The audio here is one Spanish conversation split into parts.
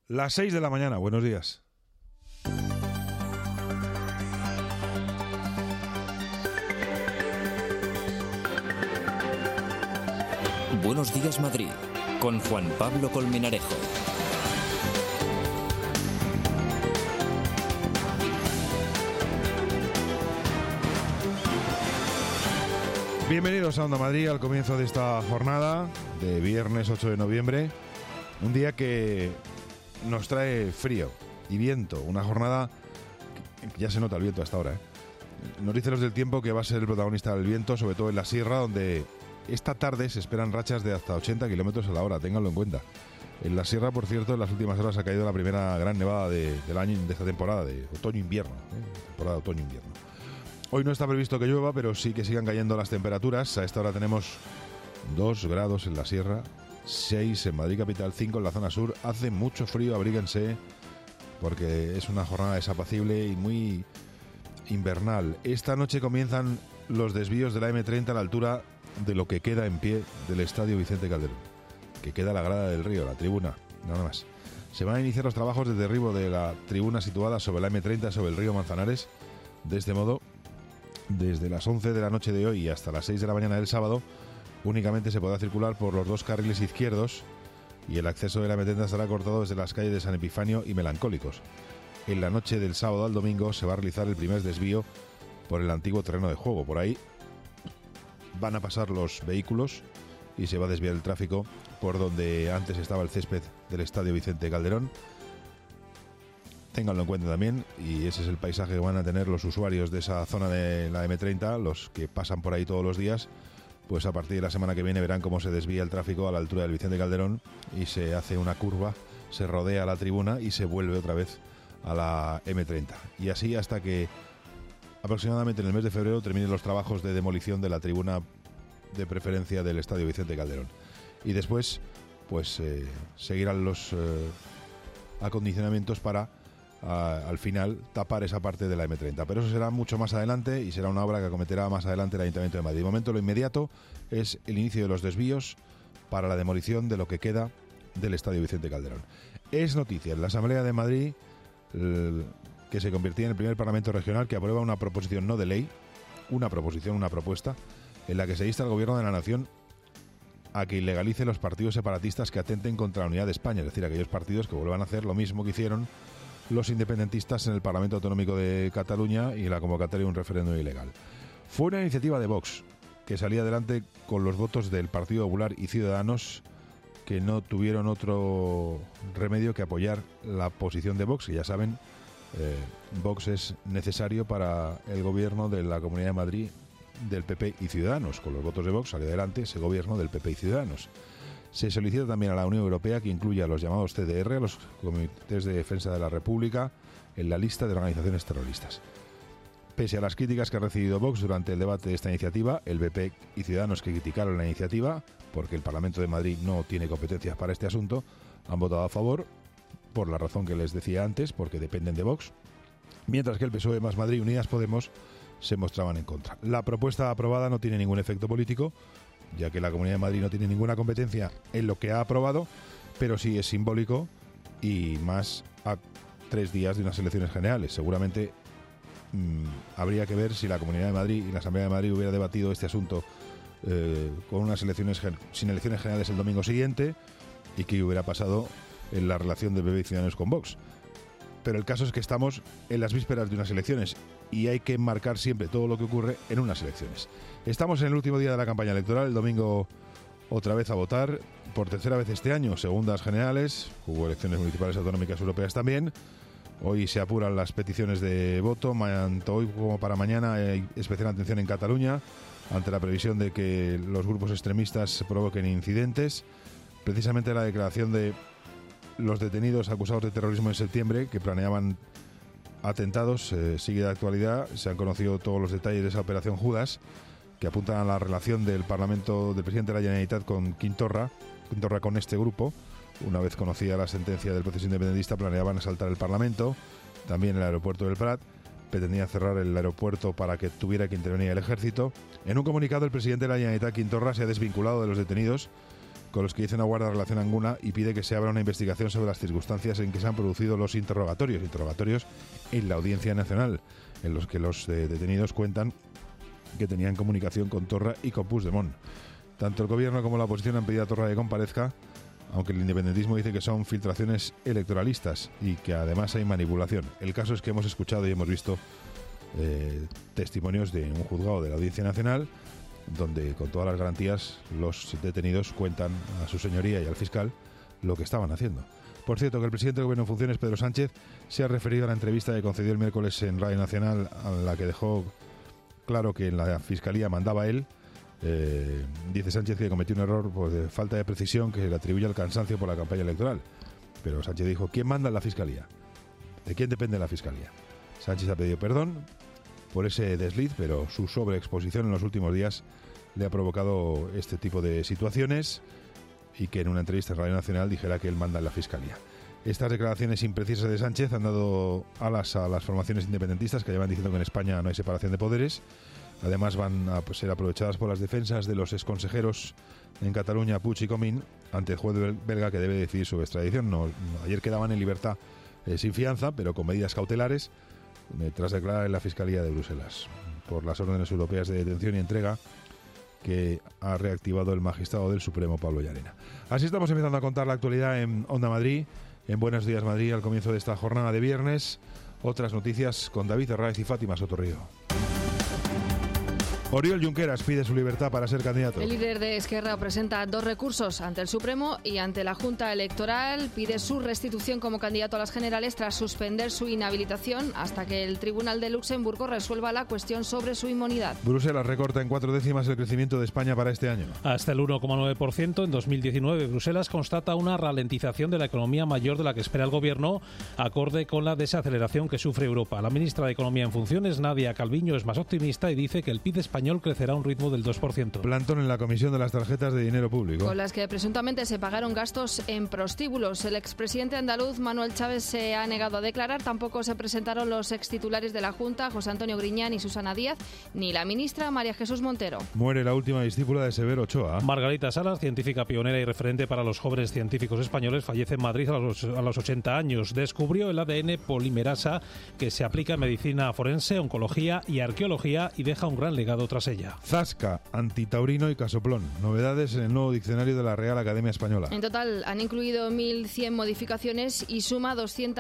Las 6 de la mañana, buenos días. Buenos días, Madrid, con Juan Pablo Colmenarejo. Bienvenidos a Onda Madrid al comienzo de esta jornada de viernes 8 de noviembre. Un día que nos trae frío y viento. Una jornada que ya se nota el viento hasta ahora, ¿eh? Nos dicen los del tiempo que va a ser el protagonista del viento, sobre todo en la sierra, donde esta tarde se esperan rachas de hasta 80 kilómetros a la hora, ténganlo en cuenta. En la sierra, por cierto, en las últimas horas ha caído la primera gran nevada del año, de esta temporada, de otoño-invierno, temporada de otoño-invierno. Hoy no está previsto que llueva, pero sí que sigan cayendo las temperaturas. A esta hora tenemos 2 grados en la sierra, 6 en Madrid capital, 5 en la zona sur. Hace mucho frío, abríguense, porque es una jornada desapacible y muy invernal. Esta noche comienzan los desvíos de la M30 a la altura de lo que queda en pie del Estadio Vicente Calderón, que queda la grada del río, la tribuna, nada más. Se van a iniciar los trabajos de derribo de la tribuna situada sobre la M30, sobre el río Manzanares. De este modo, desde las 11 de la noche de hoy hasta las 6 de la mañana del sábado, únicamente se podrá circular por los 2 carriles izquierdos y el acceso de la M30 estará cortado desde las calles de San Epifanio y Melancólicos. En la noche del sábado al domingo se va a realizar el primer desvío por el antiguo terreno de juego. Por ahí van a pasar los vehículos y se va a desviar el tráfico por donde antes estaba el césped del Estadio Vicente Calderón. Ténganlo en cuenta también, y ese es el paisaje que van a tener los usuarios de esa zona de la M30, los que pasan por ahí todos los días. Pues a partir de la semana que viene verán cómo se desvía el tráfico a la altura del Vicente Calderón y se hace una curva, se rodea la tribuna y se vuelve otra vez a la M30. Y así hasta que aproximadamente en el mes de febrero terminen los trabajos de demolición de la tribuna de preferencia del Estadio Vicente Calderón. Y después pues seguirán los acondicionamientos para al final tapar esa parte de la M30, pero eso será mucho más adelante y será una obra que acometerá más adelante el Ayuntamiento de Madrid. De momento lo inmediato es el inicio de los desvíos para la demolición de lo que queda del Estadio Vicente Calderón. Es noticia en la Asamblea de Madrid que se convertía en el primer Parlamento regional que aprueba una proposición no de ley, una propuesta en la que se insta al Gobierno de la Nación a que ilegalice los partidos separatistas que atenten contra la unidad de España, es decir, aquellos partidos que vuelvan a hacer lo mismo que hicieron los independentistas en el Parlamento Autonómico de Cataluña y la convocatoria de un referéndum ilegal. Fue una iniciativa de Vox que salía adelante con los votos del Partido Popular y Ciudadanos, que no tuvieron otro remedio que apoyar la posición de Vox, que ya saben, Vox es necesario para el gobierno de la Comunidad de Madrid del PP y Ciudadanos. Con los votos de Vox salió adelante ese gobierno del PP y Ciudadanos. Se solicita también a la Unión Europea que incluya a los llamados CDR, a los Comités de Defensa de la República, en la lista de organizaciones terroristas. Pese a las críticas que ha recibido Vox durante el debate de esta iniciativa, el PP y Ciudadanos, que criticaron la iniciativa porque el Parlamento de Madrid no tiene competencias para este asunto, han votado a favor, por la razón que les decía antes, porque dependen de Vox, mientras que el PSOE más Madrid y Unidas Podemos se mostraban en contra. La propuesta aprobada no tiene ningún efecto político, ya que la Comunidad de Madrid no tiene ninguna competencia en lo que ha aprobado, pero sí es simbólico y más a 3 días de unas elecciones generales. Seguramente habría que ver si la Comunidad de Madrid y la Asamblea de Madrid hubiera debatido este asunto con unas elecciones sin elecciones generales el domingo siguiente y qué hubiera pasado en la relación del PP y Ciudadanos con Vox. Pero el caso es que estamos en las vísperas de unas elecciones y hay que marcar siempre todo lo que ocurre en unas elecciones. Estamos en el último día de la campaña electoral, el domingo otra vez a votar, por tercera vez este año, segundas generales, hubo elecciones municipales, autonómicas, europeas también. Hoy se apuran las peticiones de voto, tanto hoy como para mañana hay especial atención en Cataluña, ante la previsión de que los grupos extremistas provoquen incidentes. Precisamente la declaración de los detenidos acusados de terrorismo en septiembre, que planeaban atentados, sigue de actualidad. Se han conocido todos los detalles de esa operación Judas, que apuntan a la relación del Parlamento, del presidente de la Generalitat con Quintorra con este grupo. Una vez conocida la sentencia del proceso independentista, planeaban asaltar el Parlamento, también el aeropuerto del Prat. Pretendían cerrar el aeropuerto para que tuviera que intervenir el ejército. En un comunicado, el presidente de la Generalitat, Quintorra, se ha desvinculado de los detenidos con los que dice no guarda relación alguna y pide que se abra una investigación sobre las circunstancias en que se han producido los interrogatorios en la Audiencia Nacional, en los que los detenidos cuentan que tenían comunicación con Torra y con Puigdemont. Tanto el gobierno como la oposición han pedido a Torra que comparezca, aunque el independentismo dice que son filtraciones electoralistas y que además hay manipulación. El caso es que hemos escuchado y hemos visto testimonios de un juzgado de la Audiencia Nacional donde con todas las garantías los detenidos cuentan a su señoría y al fiscal lo que estaban haciendo. Por cierto, que el presidente del Gobierno en funciones, Pedro Sánchez, se ha referido a la entrevista que concedió el miércoles en Radio Nacional, a la que dejó claro que en la Fiscalía mandaba él. Dice Sánchez que cometió un error de falta de precisión que le atribuye al cansancio por la campaña electoral. Pero Sánchez dijo, ¿quién manda en la Fiscalía? ¿De quién depende la Fiscalía? Sánchez ha pedido perdón por ese desliz, pero su sobreexposición en los últimos días le ha provocado este tipo de situaciones y que en una entrevista en Radio Nacional dijera que él manda en la Fiscalía. Estas declaraciones imprecisas de Sánchez han dado alas a las formaciones independentistas que llevan diciendo que en España no hay separación de poderes. Además van a ser aprovechadas por las defensas de los exconsejeros en Cataluña, Puig y Comín, ante el juez belga que debe decidir su extradición. Ayer quedaban en libertad sin fianza, pero con medidas cautelares, tras declarar en la Fiscalía de Bruselas por las órdenes europeas de detención y entrega que ha reactivado el magistrado del Supremo, Pablo Llarena. Así estamos empezando a contar la actualidad en Onda Madrid, en Buenos Días Madrid, al comienzo de esta jornada de viernes. Otras noticias con David Herráez y Fátima Sotorrío. Oriol Junqueras pide su libertad para ser candidato. El líder de Esquerra presenta 2 recursos ante el Supremo y ante la Junta Electoral. Pide su restitución como candidato a las generales tras suspender su inhabilitación hasta que el Tribunal de Luxemburgo resuelva la cuestión sobre su inmunidad. Bruselas recorta en 4 décimas el crecimiento de España para este año. Hasta el 1,9% en 2019. Bruselas constata una ralentización de la economía mayor de la que espera el Gobierno, acorde con la desaceleración que sufre Europa. La ministra de Economía en funciones, Nadia Calviño, es más optimista y dice que el PIB español crecerá a un ritmo del 2%. Plantón en la comisión de las tarjetas de dinero público, con las que presuntamente se pagaron gastos en prostíbulos. El expresidente andaluz Manuel Chávez se ha negado a declarar. Tampoco se presentaron los extitulares de la Junta, José Antonio Griñán y Susana Díaz, ni la ministra María Jesús Montero. Muere la última discípula de Severo Ochoa. Margarita Salas, científica pionera y referente para los jóvenes científicos españoles, fallece en Madrid a los 80 años. Descubrió el ADN polimerasa que se aplica en medicina forense, oncología y arqueología y deja un gran legado tras ella. Zasca, antitaurino y casoplón. Novedades en el nuevo diccionario de la Real Academia Española. En total han incluido 1.100 modificaciones y suma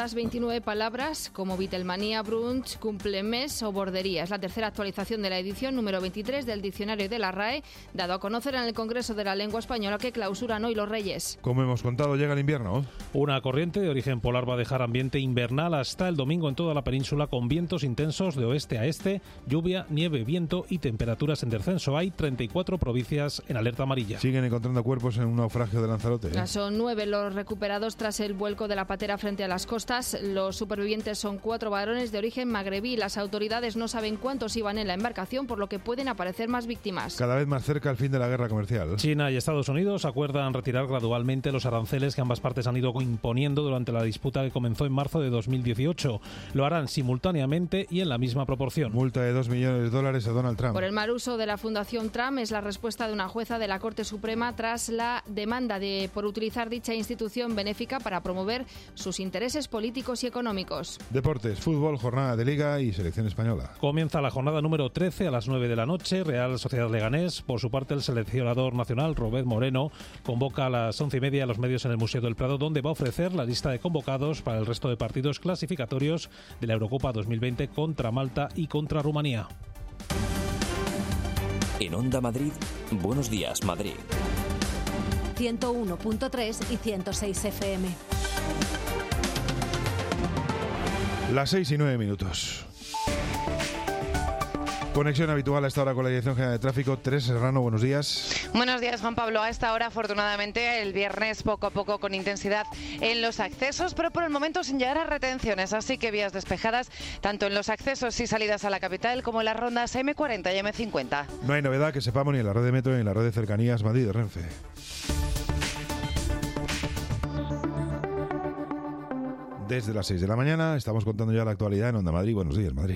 229 palabras como vitelmanía, brunch, cumplemes o bordería. Es la tercera actualización de la edición número 23 del diccionario de la RAE, dado a conocer en el Congreso de la Lengua Española que clausuran hoy los Reyes. Como hemos contado, llega el invierno. Una corriente de origen polar va a dejar ambiente invernal hasta el domingo en toda la península, con vientos intensos de oeste a este, lluvia, nieve, viento y temperaturas en descenso. Hay 34 provincias en alerta amarilla. Siguen encontrando cuerpos en un naufragio de Lanzarote. Son 9 los recuperados tras el vuelco de la patera frente a las costas. Los supervivientes son 4 varones de origen magrebí. Las autoridades no saben cuántos iban en la embarcación, por lo que pueden aparecer más víctimas. Cada vez más cerca el fin de la guerra comercial. China y Estados Unidos acuerdan retirar gradualmente los aranceles que ambas partes han ido imponiendo durante la disputa que comenzó en marzo de 2018. Lo harán simultáneamente y en la misma proporción. Multa de $2 millones a Donald Trump. Por el mal uso de la Fundación Trump es la respuesta de una jueza de la Corte Suprema tras la demanda por utilizar dicha institución benéfica para promover sus intereses políticos y económicos. Deportes, fútbol, jornada de Liga y selección española. Comienza la jornada número 13 a las 9 de la noche. Real Sociedad Leganés. Por su parte, el seleccionador nacional, Robert Moreno, convoca a las 11:30 a los medios en el Museo del Prado, donde va a ofrecer la lista de convocados para el resto de partidos clasificatorios de la Eurocopa 2020 contra Malta y contra Rumanía. En Onda Madrid, Buenos Días Madrid. 101.3 y 106 FM. Las 6:09. Conexión habitual a esta hora con la Dirección General de Tráfico. Teresa Serrano, buenos días. Buenos días, Juan Pablo. A esta hora, afortunadamente, el viernes poco a poco con intensidad en los accesos, pero por el momento sin llegar a retenciones. Así que vías despejadas, tanto en los accesos y salidas a la capital como en las rondas M40 y M50. No hay novedad que sepamos ni en la red de metro ni en la red de cercanías Madrid de Renfe. Desde las 6 de la mañana estamos contando ya la actualidad en Onda Madrid. Buenos días, Madrid.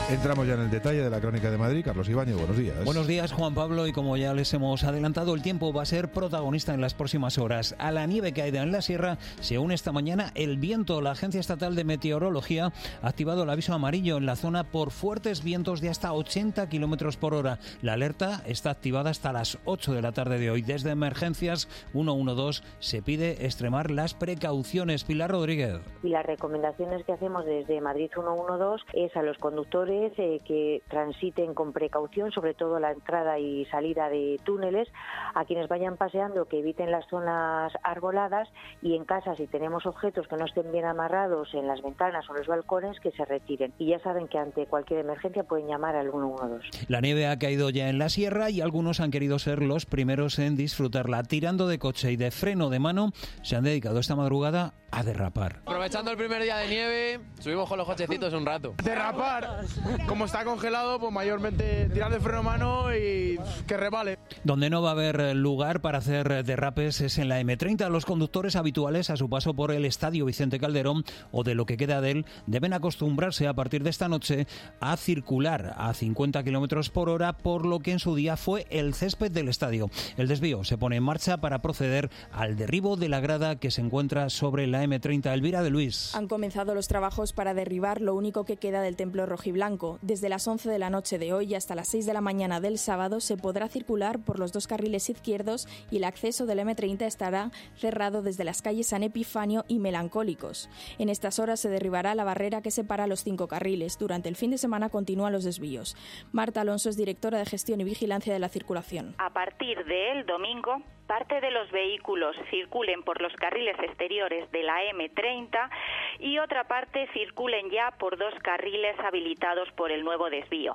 Entramos ya en el detalle de la Crónica de Madrid. Carlos Ibáñez, buenos días. Buenos días, Juan Pablo, y como ya les hemos adelantado, el tiempo va a ser protagonista en las próximas horas. A la nieve caída en la sierra se une esta mañana el viento. La Agencia Estatal de Meteorología ha activado el aviso amarillo en la zona por fuertes vientos de hasta 80 kilómetros por hora. La alerta está activada hasta las 8 de la tarde de hoy. Desde Emergencias 112 se pide extremar las precauciones. Pilar Rodríguez. Y las recomendaciones que hacemos desde Madrid 112 es a los conductores que transiten con precaución, sobre todo la entrada y salida de túneles, a quienes vayan paseando que eviten las zonas arboladas, y en casa, si tenemos objetos que no estén bien amarrados en las ventanas o los balcones, que se retiren. Y ya saben que ante cualquier emergencia pueden llamar al 112. La nieve ha caído ya en la sierra y algunos han querido ser los primeros en disfrutarla. Tirando de coche y de freno de mano, se han dedicado esta madrugada a derrapar. Aprovechando el primer día de nieve, subimos con los cochecitos un rato. Derrapar, como está congelado, pues mayormente tirar de freno a mano y que revale. Donde no va a haber lugar para hacer derrapes es en la M30. Los conductores habituales a su paso por el Estadio Vicente Calderón o de lo que queda de él deben acostumbrarse a partir de esta noche a circular a 50 kilómetros por hora, por lo que en su día fue el césped del estadio. El desvío se pone en marcha para proceder al derribo de la grada que se encuentra sobre la M30. Elvira de Luis. Han comenzado los trabajos para derribar lo único que queda del templo rojiblanco. Desde las 11 de la noche de hoy hasta las 6 de la mañana del sábado se podrá circular por los dos carriles izquierdos y el acceso del M30 estará cerrado desde las calles San Epifanio y Melancólicos. En estas horas se derribará la barrera que separa los 5 carriles. Durante el fin de semana continúan los desvíos. Marta Alonso es directora de Gestión y Vigilancia de la Circulación. A partir del domingo, parte de los vehículos circulen por los carriles exteriores de la M30 y otra parte circulen ya por dos carriles habilitados por el nuevo desvío.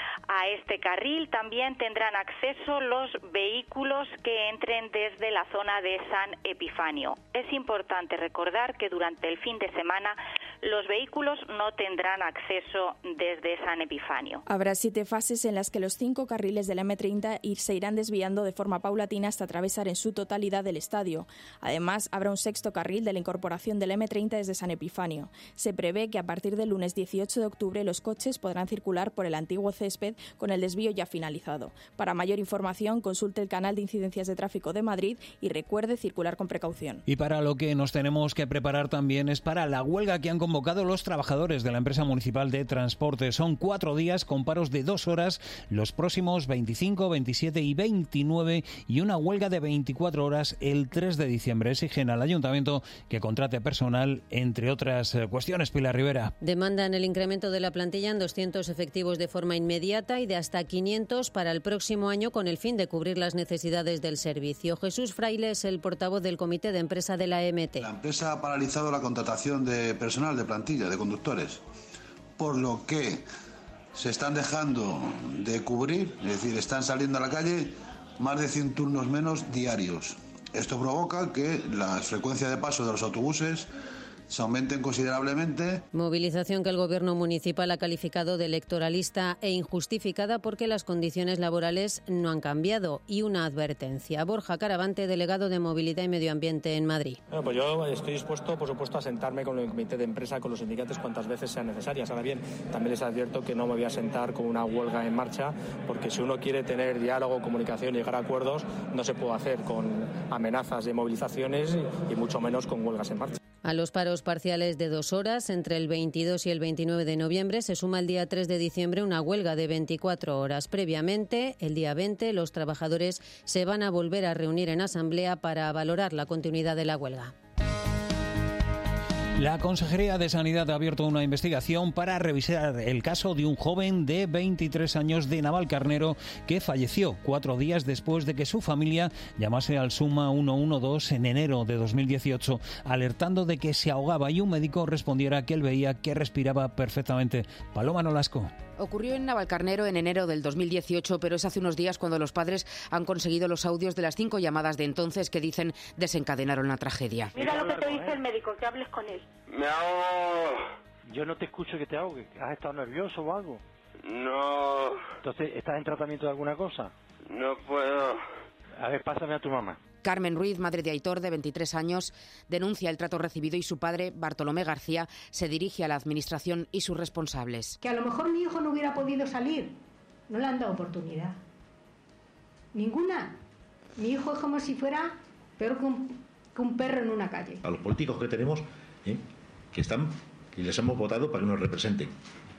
A este carril también tendrán acceso los vehículos que entren desde la zona de San Epifanio. Es importante recordar que durante el fin de semana los vehículos no tendrán acceso desde San Epifanio. Habrá 7 fases en las que los 5 carriles de la M30 se irán desviando de forma paulatina hasta atravesar en su totalidad el estadio. Además, habrá un 6º carril de la incorporación de la M30 desde San Epifanio. Se prevé que a partir del lunes 18 de octubre los coches podrán circular por el antiguo césped con el desvío ya finalizado. Para mayor información, consulte el canal de incidencias de tráfico de Madrid y recuerde circular con precaución. Y para lo que nos tenemos que preparar también es para la huelga que han convocado los trabajadores de la empresa municipal de transporte. Son 4 días con paros de 2 horas los próximos 25, 27 y 29 y una huelga de 24 horas el 3 de diciembre. Exigen al ayuntamiento que contrate personal, entre otras cuestiones. Pilar Rivera. Demandan el incremento de la plantilla en 200 efectivos de forma inmediata y de hasta 500 para el próximo año con el fin de cubrir las necesidades del servicio. Jesús Fraile es el portavoz del comité de empresa de la EMT. La empresa ha paralizado la contratación de personal de plantilla, de conductores, por lo que se están dejando de cubrir, es decir, están saliendo a la calle más de 100 turnos menos diarios. Esto provoca que la frecuencia de paso de los autobuses se aumenten considerablemente. Movilización que el Gobierno municipal ha calificado de electoralista e injustificada porque las condiciones laborales no han cambiado. Y una advertencia. Borja Caravante, delegado de Movilidad y Medio Ambiente en Madrid. Bueno, pues yo estoy dispuesto, por supuesto, a sentarme con el comité de empresa, con los sindicatos, cuantas veces sean necesarias. Ahora bien, también les advierto que no me voy a sentar con una huelga en marcha, porque si uno quiere tener diálogo, comunicación y llegar a acuerdos, no se puede hacer con amenazas de movilizaciones y mucho menos con huelgas en marcha. A los paros parciales de 2 horas entre el 22 y el 29 de noviembre se suma el día 3 de diciembre una huelga de 24 horas. Previamente, el día 20, los trabajadores se van a volver a reunir en asamblea para valorar la continuidad de la huelga. La Consejería de Sanidad ha abierto una investigación para revisar el caso de un joven de 23 años de Navalcarnero que falleció 4 días después de que su familia llamase al Suma 112 en enero de 2018, alertando de que se ahogaba y un médico respondiera que él veía que respiraba perfectamente. Paloma Nolasco. Ocurrió en Navalcarnero en enero del 2018, pero es hace unos días cuando los padres han conseguido los audios de las 5 llamadas de entonces que dicen desencadenaron la tragedia. Mira lo que te dice el médico, que hables con él. Me ahogo. Yo no te escucho que te ahogues. ¿Has estado nervioso o algo? No. Entonces, ¿estás en tratamiento de alguna cosa? No puedo. A ver, pásame a tu mamá. Carmen Ruiz, madre de Aitor, de 23 años, denuncia el trato recibido y su padre, Bartolomé García, se dirige a la Administración y sus responsables. Que a lo mejor mi hijo no hubiera podido salir. No le han dado oportunidad. Ninguna. Mi hijo es como si fuera peor que un perro en una calle. A los políticos que tenemos, que les hemos votado para que nos representen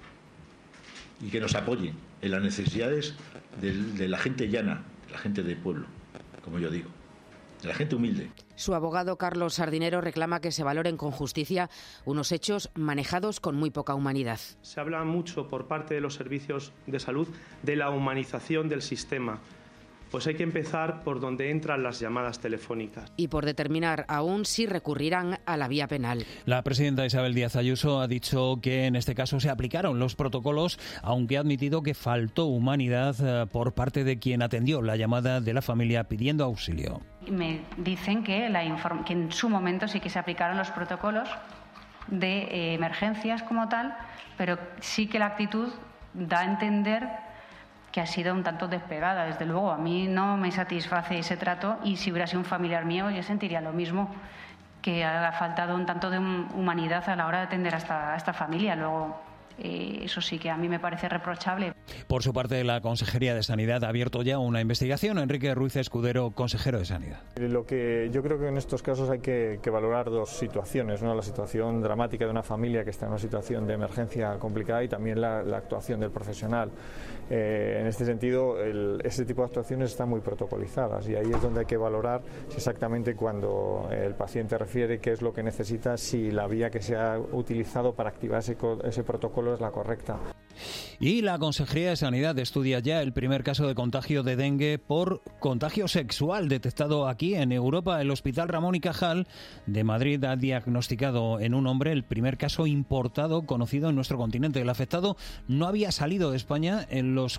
y que nos apoyen en las necesidades de la gente llana, de la gente del pueblo, como yo digo, de la gente humilde. Su abogado Carlos Sardinero reclama que se valoren con justicia unos hechos manejados con muy poca humanidad. Se habla mucho por parte de los servicios de salud de la humanización del sistema. Pues hay que empezar por donde entran las llamadas telefónicas. Y por determinar aún si recurrirán a la vía penal. La presidenta Isabel Díaz Ayuso ha dicho que en este caso se aplicaron los protocolos, aunque ha admitido que faltó humanidad por parte de quien atendió la llamada de la familia pidiendo auxilio. Me dicen que en su momento sí que se aplicaron los protocolos de emergencias como tal, pero sí que la actitud da a entender que ha sido un tanto despegada. Desde luego, a mí no me satisface ese trato y si hubiera sido un familiar mío yo sentiría lo mismo, que ha faltado un tanto de humanidad a la hora de atender a esta familia. Luego, eso sí que a mí me parece reprochable. Por su parte, la Consejería de Sanidad ha abierto ya una investigación. Enrique Ruiz Escudero, consejero de Sanidad. Lo que yo creo que en estos casos hay que valorar dos situaciones, ¿no? La situación dramática de una familia que está en una situación de emergencia complicada y también la actuación del profesional. En este sentido, ese tipo de actuaciones están muy protocolizadas y ahí es donde hay que valorar si exactamente cuando el paciente refiere qué es lo que necesita, si la vía que se ha utilizado para activar ese protocolo es la correcta. Y la Consejería de Sanidad estudia ya el primer caso de contagio de dengue por contagio sexual detectado aquí en Europa. El Hospital Ramón y Cajal de Madrid ha diagnosticado en un hombre el primer caso importado conocido en nuestro continente. El afectado no había salido de España en los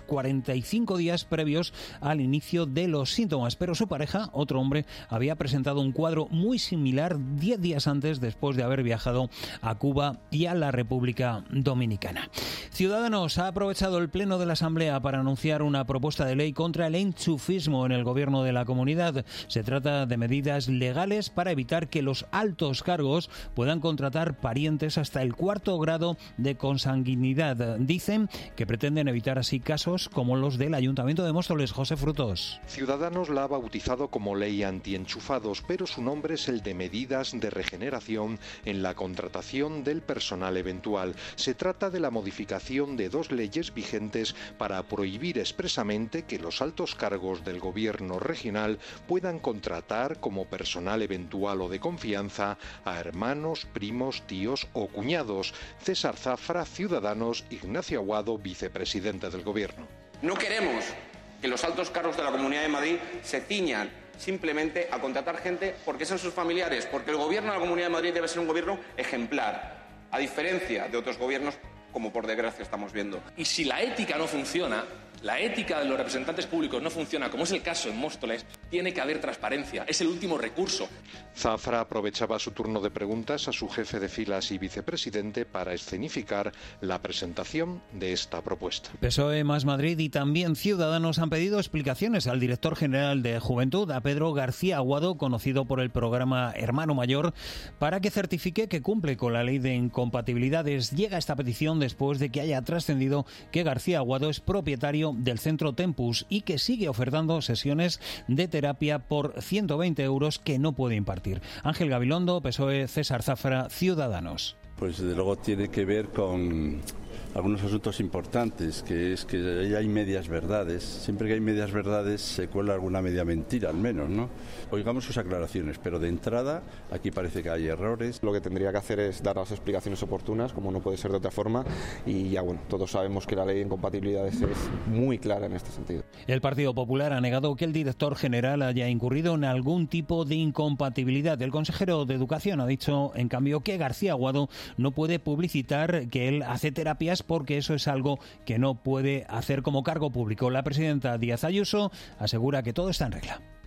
45 días previos al inicio de los síntomas, pero su pareja, otro hombre, había presentado un cuadro muy similar 10 días antes, después de haber viajado a Cuba y a la República Dominicana. Ciudadanos ha aprovechado el pleno de la Asamblea para anunciar una propuesta de ley contra el enchufismo en el gobierno de la comunidad. Se trata de medidas legales para evitar que los altos cargos puedan contratar parientes hasta el 4º grado de consanguinidad. Dicen que pretenden evitar así casos como los del Ayuntamiento de Móstoles. José Frutos. Ciudadanos la ha bautizado como ley antienchufados, pero su nombre es el de medidas de regeneración en la contratación del personal eventual. Se trata de la modificación de dos leyes vigentes para prohibir expresamente que los altos cargos del gobierno regional puedan contratar como personal eventual o de confianza a hermanos, primos, tíos o cuñados. César Zafra, Ciudadanos; Ignacio Aguado, vicepresidente del gobierno. No queremos que los altos cargos de la Comunidad de Madrid se ciñan simplemente a contratar gente porque son sus familiares, porque el gobierno de la Comunidad de Madrid debe ser un gobierno ejemplar, a diferencia de otros gobiernos como por desgracia estamos viendo. Y si la ética no funciona, la ética de los representantes públicos no funciona, como es el caso en Móstoles, tiene que haber transparencia. Es el último recurso. Zafra aprovechaba su turno de preguntas a su jefe de filas y vicepresidente para escenificar la presentación de esta propuesta. PSOE más Madrid y también Ciudadanos han pedido explicaciones al director general de Juventud, a Pedro García Aguado, conocido por el programa Hermano Mayor, para que certifique que cumple con la ley de incompatibilidades. Llega esta petición después de que haya trascendido que García Aguado es propietario del Centro Tempus y que sigue ofertando sesiones de terapia por 120 euros que no puede impartir. Ángel Gabilondo, PSOE; César Zafra, Ciudadanos. Pues desde luego tiene que ver con algunos asuntos importantes, que es que hay medias verdades. Siempre que hay medias verdades se cuela alguna media mentira, al menos, ¿no? Oigamos sus aclaraciones, pero de entrada aquí parece que hay errores. Lo que tendría que hacer es dar las explicaciones oportunas, como no puede ser de otra forma, y ya bueno, todos sabemos que la ley de incompatibilidades es muy clara en este sentido. El Partido Popular ha negado que el director general haya incurrido en algún tipo de incompatibilidad. El consejero de Educación ha dicho, en cambio, que García Aguado no puede publicitar que él hace terapias porque eso es algo que no puede hacer como cargo público. La presidenta Díaz Ayuso asegura que todo está en regla.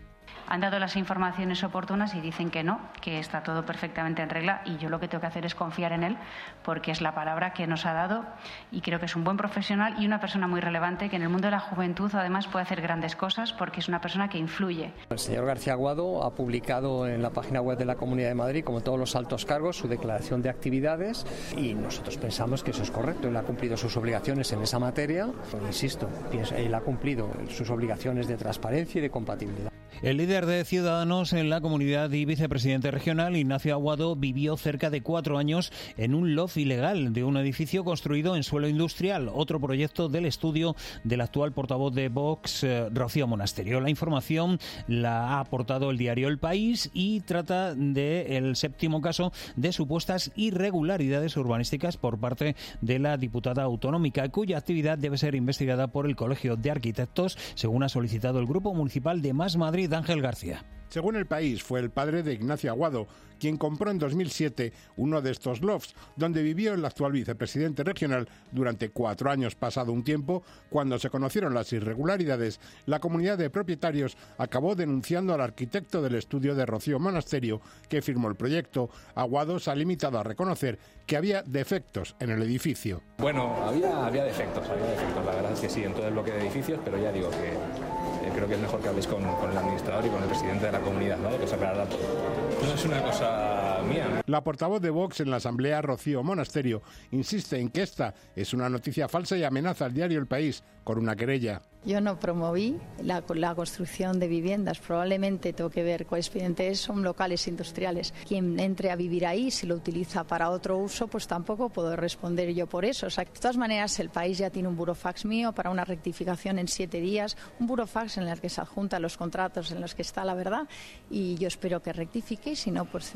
han dado las informaciones oportunas y dicen que no, que está todo perfectamente en regla, y yo lo que tengo que hacer es confiar en él, porque es la palabra que nos ha dado y creo que es un buen profesional y una persona muy relevante que en el mundo de la juventud además puede hacer grandes cosas porque es una persona que influye. El señor García Aguado ha publicado en la página web de la Comunidad de Madrid, como todos los altos cargos, su declaración de actividades y nosotros pensamos que eso es correcto. Él ha cumplido sus obligaciones en esa materia, pero insisto, él ha cumplido sus obligaciones de transparencia y de compatibilidad. El líder de Ciudadanos en la comunidad y vicepresidente regional, Ignacio Aguado, vivió cerca de 4 años en un loft ilegal de un edificio construido en suelo industrial, otro proyecto del estudio del actual portavoz de Vox, Rocío Monasterio. La información la ha aportado el diario El País y trata del 7º caso de supuestas irregularidades urbanísticas por parte de la diputada autonómica, cuya actividad debe ser investigada por el Colegio de Arquitectos, según ha solicitado el Grupo Municipal de Más Madrid. Ángel García. Según El País, fue el padre de Ignacio Aguado quien compró en 2007 uno de estos lofts, donde vivió el actual vicepresidente regional durante 4 años. Pasado un tiempo, cuando se conocieron las irregularidades, la comunidad de propietarios acabó denunciando al arquitecto del estudio de Rocío Monasterio, que firmó el proyecto. Aguado se ha limitado a reconocer que había defectos en el edificio. Bueno, había defectos, la verdad es que sí, en todo el bloque de edificios, pero ya digo que creo que es mejor que habléis con el administrador y con el presidente de la comunidad, ¿no? Que se aclarará todo. No es una cosa mía. La portavoz de Vox en la Asamblea, Rocío Monasterio, insiste en que esta es una noticia falsa y amenaza al diario El País con una querella. Yo no promoví la construcción de viviendas. Probablemente tengo que ver cuál expediente son locales industriales. Quien entre a vivir ahí, si lo utiliza para otro uso, pues tampoco puedo responder yo por eso. O sea, de todas maneras, El País ya tiene un burofax mío para una rectificación en 7 días. Un burofax en el que se adjuntan los contratos en los que está la verdad. Y yo espero que rectifique y si no, pues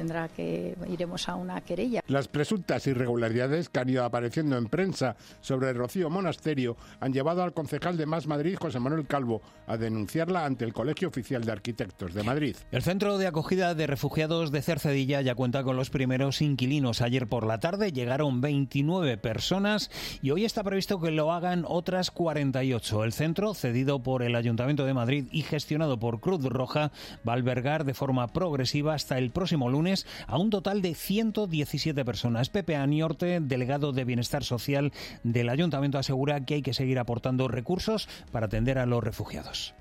iremos a una querella. Las presuntas irregularidades que han ido apareciendo en prensa sobre Rocío Monasterio han llevado al concejal de Más Madrid, José Manuel Calvo, a denunciarla ante el Colegio Oficial de Arquitectos de Madrid. El centro de acogida de refugiados de Cercedilla ya cuenta con los primeros inquilinos. Ayer por la tarde llegaron 29 personas y hoy está previsto que lo hagan otras 48. El centro, cedido por el Ayuntamiento de Madrid y gestionado por Cruz Roja, va a albergar de forma progresiva hasta el próximo lunes a un total de 117 personas. Pepe Aniorte, delegado de Bienestar Social del Ayuntamiento, asegura que hay que seguir aportando recursos para atender a los refugiados.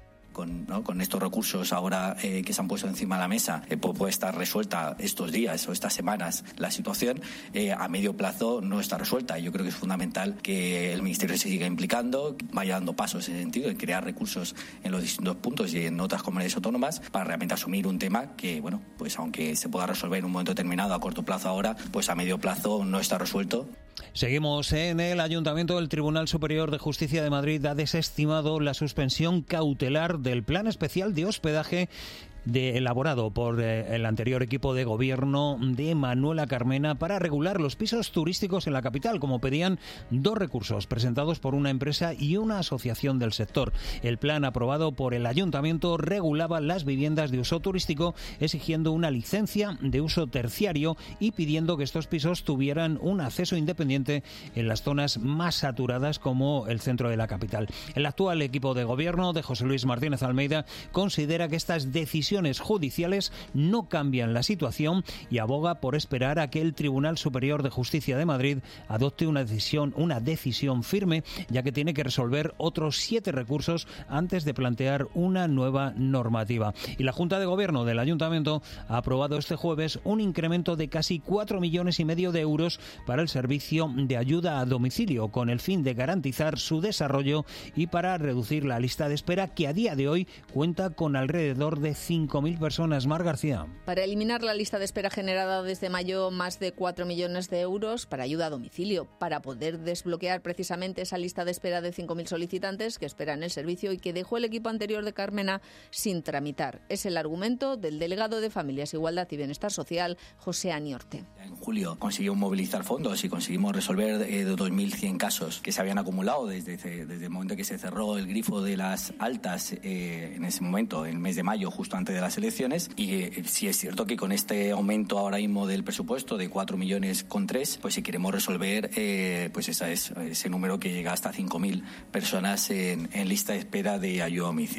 Con estos recursos ahora que se han puesto encima de la mesa, puede estar resuelta estos días o estas semanas la situación. A medio plazo no está resuelta. Yo creo que es fundamental que el Ministerio se siga implicando, vaya dando pasos en ese sentido, en crear recursos en los distintos puntos y en otras comunidades autónomas para realmente asumir un tema que, bueno, pues aunque se pueda resolver en un momento determinado a corto plazo ahora, pues a medio plazo no está resuelto. Seguimos en el Ayuntamiento. El Tribunal Superior de Justicia de Madrid ha desestimado la suspensión cautelar del Plan Especial de Hospedaje elaborado por el anterior equipo de gobierno de Manuela Carmena para regular los pisos turísticos en la capital, como pedían 2 recursos presentados por una empresa y una asociación del sector. El plan aprobado por el Ayuntamiento regulaba las viviendas de uso turístico, exigiendo una licencia de uso terciario y pidiendo que estos pisos tuvieran un acceso independiente en las zonas más saturadas como el centro de la capital. El actual equipo de gobierno de José Luis Martínez Almeida considera que estas decisiones judiciales no cambian la situación y aboga por esperar a que el Tribunal Superior de Justicia de Madrid adopte una decisión firme, ya que tiene que resolver otros 7 recursos antes de plantear una nueva normativa. Y la Junta de Gobierno del Ayuntamiento ha aprobado este jueves un incremento de casi 4,5 millones de euros para el servicio de ayuda a domicilio, con el fin de garantizar su desarrollo y para reducir la lista de espera, que a día de hoy cuenta con alrededor de 5.000 personas. Mar García. Para eliminar la lista de espera generada desde mayo, más de 4 millones de euros para ayuda a domicilio, para poder desbloquear precisamente esa lista de espera de 5.000 solicitantes que esperan el servicio y que dejó el equipo anterior de Carmena sin tramitar. Es el argumento del delegado de Familias, Igualdad y Bienestar Social, José Aniorte. En julio conseguimos movilizar fondos y conseguimos resolver 2.100 casos que se habían acumulado desde el momento que se cerró el grifo de las altas en ese momento, en el mes de mayo, justo antes de las elecciones. Y sí es cierto que con este aumento ahora mismo del presupuesto de 4,3 millones, pues si queremos resolver, pues ese número que llega hasta 5.000 personas en lista de espera de ayuda a domicilio.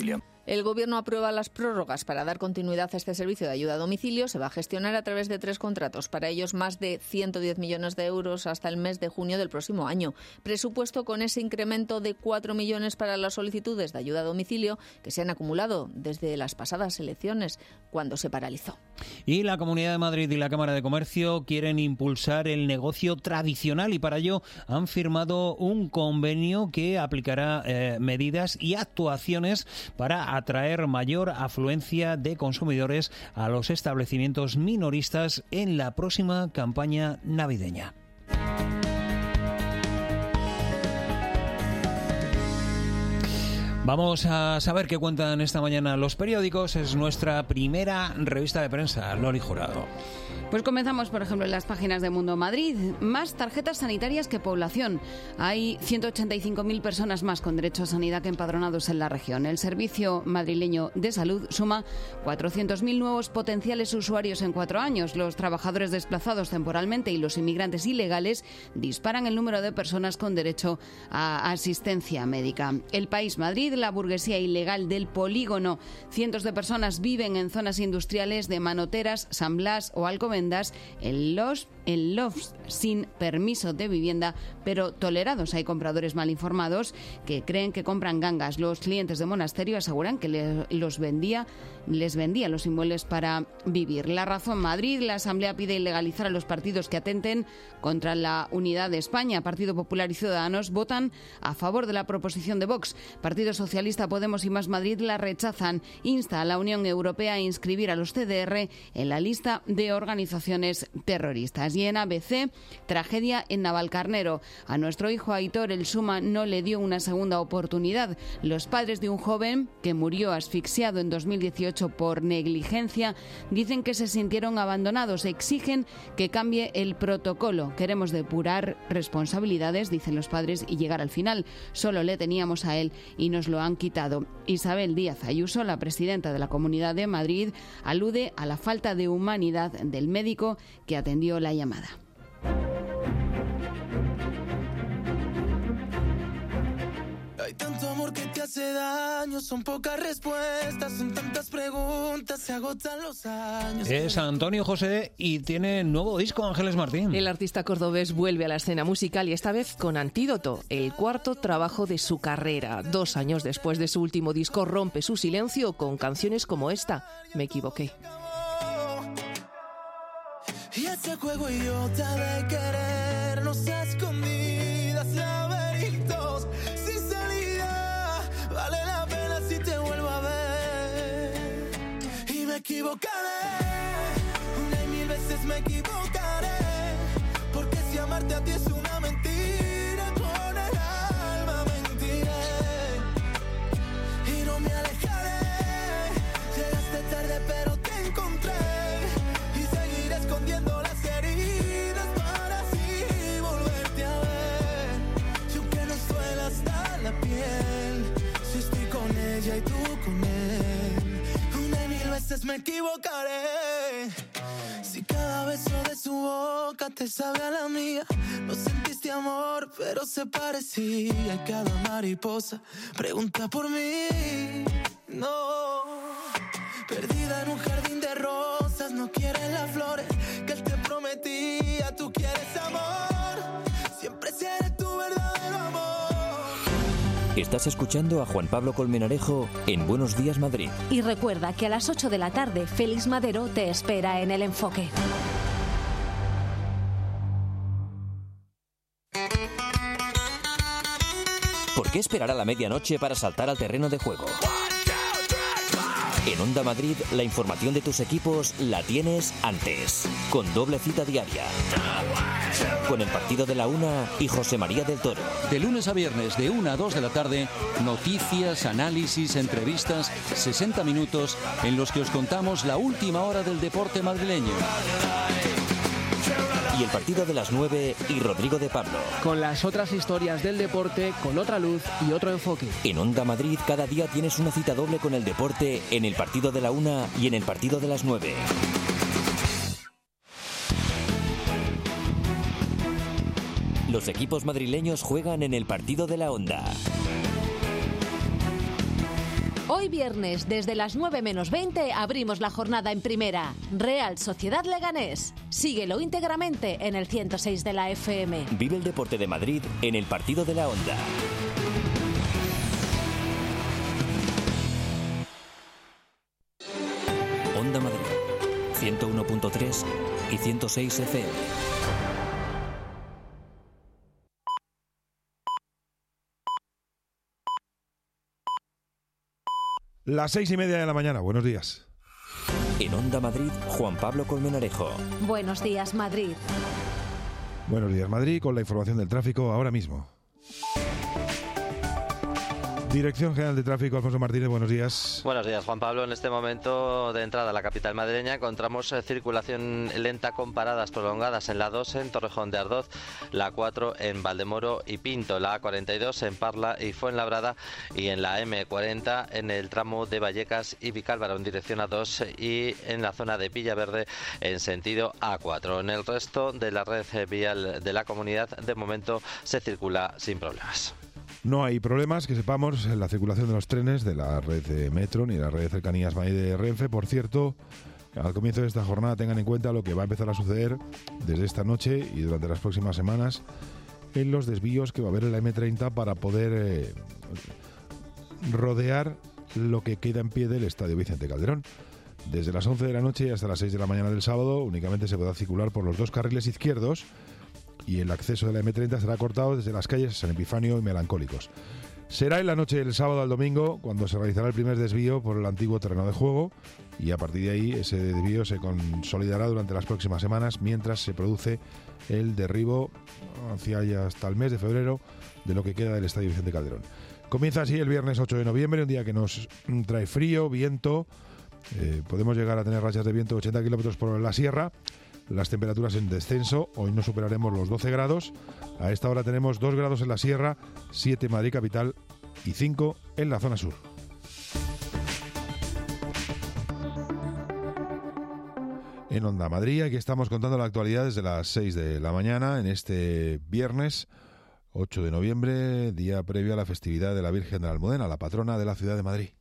El Gobierno aprueba las prórrogas para dar continuidad a este servicio de ayuda a domicilio. Se va a gestionar a través de 3 contratos. Para ellos, más de 110 millones de euros hasta el mes de junio del próximo año. Presupuesto con ese incremento de 4 millones para las solicitudes de ayuda a domicilio que se han acumulado desde las pasadas elecciones, cuando se paralizó. Y la Comunidad de Madrid y la Cámara de Comercio quieren impulsar el negocio tradicional y para ello han firmado un convenio que aplicará medidas y actuaciones para atraer mayor afluencia de consumidores a los establecimientos minoristas en la próxima campaña navideña. Vamos a saber qué cuentan esta mañana los periódicos. Es nuestra primera revista de prensa. Loli Jurado. Pues comenzamos, por ejemplo, en las páginas de Mundo Madrid. Más tarjetas sanitarias que población. Hay 185.000 personas más con derecho a sanidad que empadronados en la región. El Servicio Madrileño de Salud suma 400.000 nuevos potenciales usuarios en 4 años. Los trabajadores desplazados temporalmente y los inmigrantes ilegales disparan el número de personas con derecho a asistencia médica. El País, Madrid, la burguesía ilegal del polígono. Cientos de personas viven en zonas industriales de Manoteras, San Blas o Alcobendas en lofts sin permiso de vivienda, pero tolerados. Hay compradores mal informados que creen que compran gangas. Los clientes de Monasterio aseguran que les vendía los inmuebles para vivir. La Razón, Madrid, la Asamblea pide ilegalizar a los partidos que atenten contra la unidad de España. Partido Popular y Ciudadanos votan a favor de la proposición de Vox. Partido Socialista, Podemos y Más Madrid la rechazan. Insta a la Unión Europea a inscribir a los CDR en la lista de organizaciones terroristas. Y en ABC, tragedia en Navalcarnero. A nuestro hijo Aitor, el Suma no le dio una segunda oportunidad. Los padres de un joven que murió asfixiado en 2018 por negligencia dicen que se sintieron abandonados. Exigen que cambie el protocolo. Queremos depurar responsabilidades, dicen los padres, y llegar al final. Solo le teníamos a él y nos lo han quitado. Isabel Díaz Ayuso, la presidenta de la Comunidad de Madrid, alude a la falta de humanidad del médico que atendió la llamada. Hay tanto amor que te hace daño, son pocas respuestas, son tantas preguntas, se agotan los años. Es Antonio José y tiene nuevo disco, Ángeles Martín. El artista cordobés vuelve a la escena musical y esta vez con Antídoto, el cuarto trabajo de su carrera. 2 años después de su último disco rompe su silencio con canciones como esta, Me equivoqué. Y ese juego idiota de querernos a escondidas, laberintos sin salida, vale la pena si te vuelvo a ver. Y me equivocaré, 1.000 veces me equivocaré, porque si amarte a ti es una mentira, con el alma mentiré. Y no me alejaré, llegaste tarde pero te encontré. Escondiendo las heridas para así volverte a ver. Y aunque nos duela hasta la piel, si estoy con ella y tú con él, 1.000 veces me equivocaré. Si cada beso de su boca te sabe a la mía, no sentiste amor, pero se parecía. Y cada mariposa pregunta por mí. No, perdida en un jardín de rosas, no quieres las flores que él te prometía. Tú quieres amor, siempre seré tu verdadero amor. Estás escuchando a Juan Pablo Colmenarejo en Buenos Días Madrid. Y recuerda que a las 8 de la tarde Félix Madero te espera en El Enfoque. ¿Por qué esperar a la medianoche para saltar al terreno de juego? En Onda Madrid, la información de tus equipos la tienes antes, con doble cita diaria. Con el partido de la 1 y José María del Toro. De lunes a viernes, de 1 a 2 de la tarde, noticias, análisis, entrevistas, 60 minutos en los que os contamos la última hora del deporte madrileño. Y el partido de las 9 y Rodrigo de Pablo. Con las otras historias del deporte, con otra luz y otro enfoque. En Onda Madrid cada día tienes una cita doble con el deporte en el partido de la 1 y en el partido de las 9. Los equipos madrileños juegan en el partido de la Onda. Hoy viernes, desde las 9 menos 20, abrimos la jornada en Primera. Real Sociedad Leganés. Síguelo íntegramente en el 106 de la FM. Vive el deporte de Madrid en el partido de la Onda. Onda Madrid, 101.3 y 106 FM. Las 6:30 de la mañana. Buenos días. En Onda Madrid, Juan Pablo Colmenarejo. Buenos días, Madrid. Buenos días, Madrid, con la información del tráfico ahora mismo. Dirección General de Tráfico, Alfonso Martínez, buenos días. Buenos días, Juan Pablo. En este momento de entrada a la capital madrileña encontramos circulación lenta con paradas prolongadas en la 2 en Torrejón de Ardoz, la 4 en Valdemoro y Pinto, la A42 en Parla y Fuenlabrada y en la M40 en el tramo de Vallecas y Vicálvaro en dirección A2 y en la zona de Villaverde en sentido A4. En el resto de la red vial de la comunidad de momento se circula sin problemas. No hay problemas, que sepamos, en la circulación de los trenes de la red de Metro ni la red de cercanías Madrid de Renfe. Por cierto, al comienzo de esta jornada tengan en cuenta lo que va a empezar a suceder desde esta noche y durante las próximas semanas en los desvíos que va a haber en la M30 para poder rodear lo que queda en pie del Estadio Vicente Calderón. Desde las 11 de la noche y hasta las 6 de la mañana del sábado únicamente se podrá circular por los dos carriles izquierdos y el acceso de la M30 será cortado desde las calles San Epifanio y Melancólicos. Será en la noche del sábado al domingo cuando se realizará el primer desvío por el antiguo terreno de juego y a partir de ahí ese desvío se consolidará durante las próximas semanas mientras se produce el derribo hacia allá hasta el mes de febrero de lo que queda del Estadio Vicente Calderón. Comienza así el viernes 8 de noviembre, un día que nos trae frío, viento, podemos llegar a tener rachas de viento de 80 kilómetros por hora en la sierra. Las temperaturas en descenso, hoy no superaremos los 12 grados. A esta hora tenemos 2 grados en la sierra, 7 en Madrid capital y 5 en la zona sur. En Onda Madrid, aquí estamos contando la actualidad desde las 6 de la mañana en este viernes 8 de noviembre, día previo a la festividad de la Virgen de la Almudena, la patrona de la ciudad de Madrid.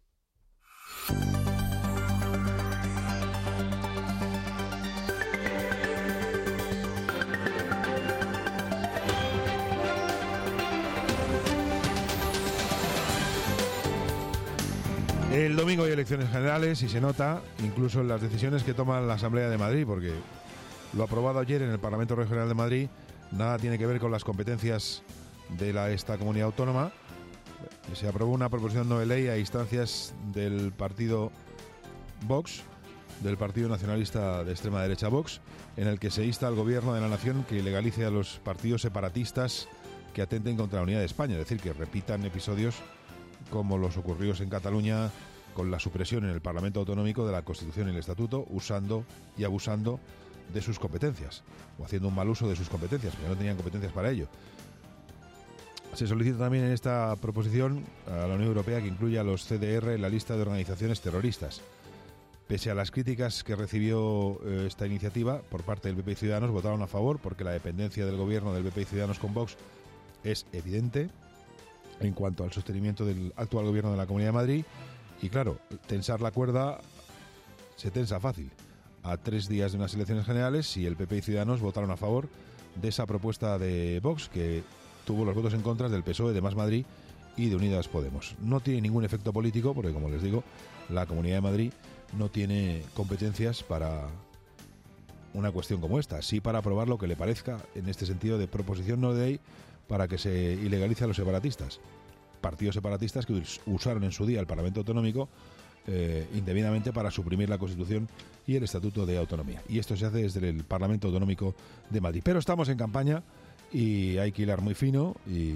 El domingo hay elecciones generales y se nota incluso en las decisiones que toma la Asamblea de Madrid, porque lo aprobado ayer en el Parlamento Regional de Madrid nada tiene que ver con las competencias de esta comunidad autónoma. Se aprobó una proposición no de ley a instancias del partido Vox, del Partido Nacionalista de Extrema Derecha Vox, en el que se insta al Gobierno de la Nación que legalice a los partidos separatistas que atenten contra la unidad de España, es decir, que repitan episodios como los ocurridos en Cataluña con la supresión en el Parlamento Autonómico de la Constitución y el Estatuto, usando y abusando de sus competencias, o haciendo un mal uso de sus competencias, porque no tenían competencias para ello. Se solicita también en esta proposición a la Unión Europea que incluya a los CDR en la lista de organizaciones terroristas. Pese a las críticas que recibió esta iniciativa por parte del PP y Ciudadanos, votaron a favor porque la dependencia del gobierno del PP y Ciudadanos con Vox es evidente en cuanto al sostenimiento del actual gobierno de la Comunidad de Madrid. Y claro, tensar la cuerda se tensa fácil. A 3 días de unas elecciones generales, si el PP y Ciudadanos votaron a favor de esa propuesta de Vox, que tuvo los votos en contra del PSOE, de Más Madrid y de Unidas Podemos. No tiene ningún efecto político, porque como les digo, la Comunidad de Madrid no tiene competencias para una cuestión como esta. Sí para aprobar lo que le parezca, en este sentido de proposición no de ley, para que se ilegalice a los separatistas. Partidos separatistas que usaron en su día el Parlamento Autonómico indebidamente para suprimir la Constitución y el Estatuto de Autonomía. Y esto se hace desde el Parlamento Autonómico de Madrid. Pero estamos en campaña y hay que hilar muy fino, y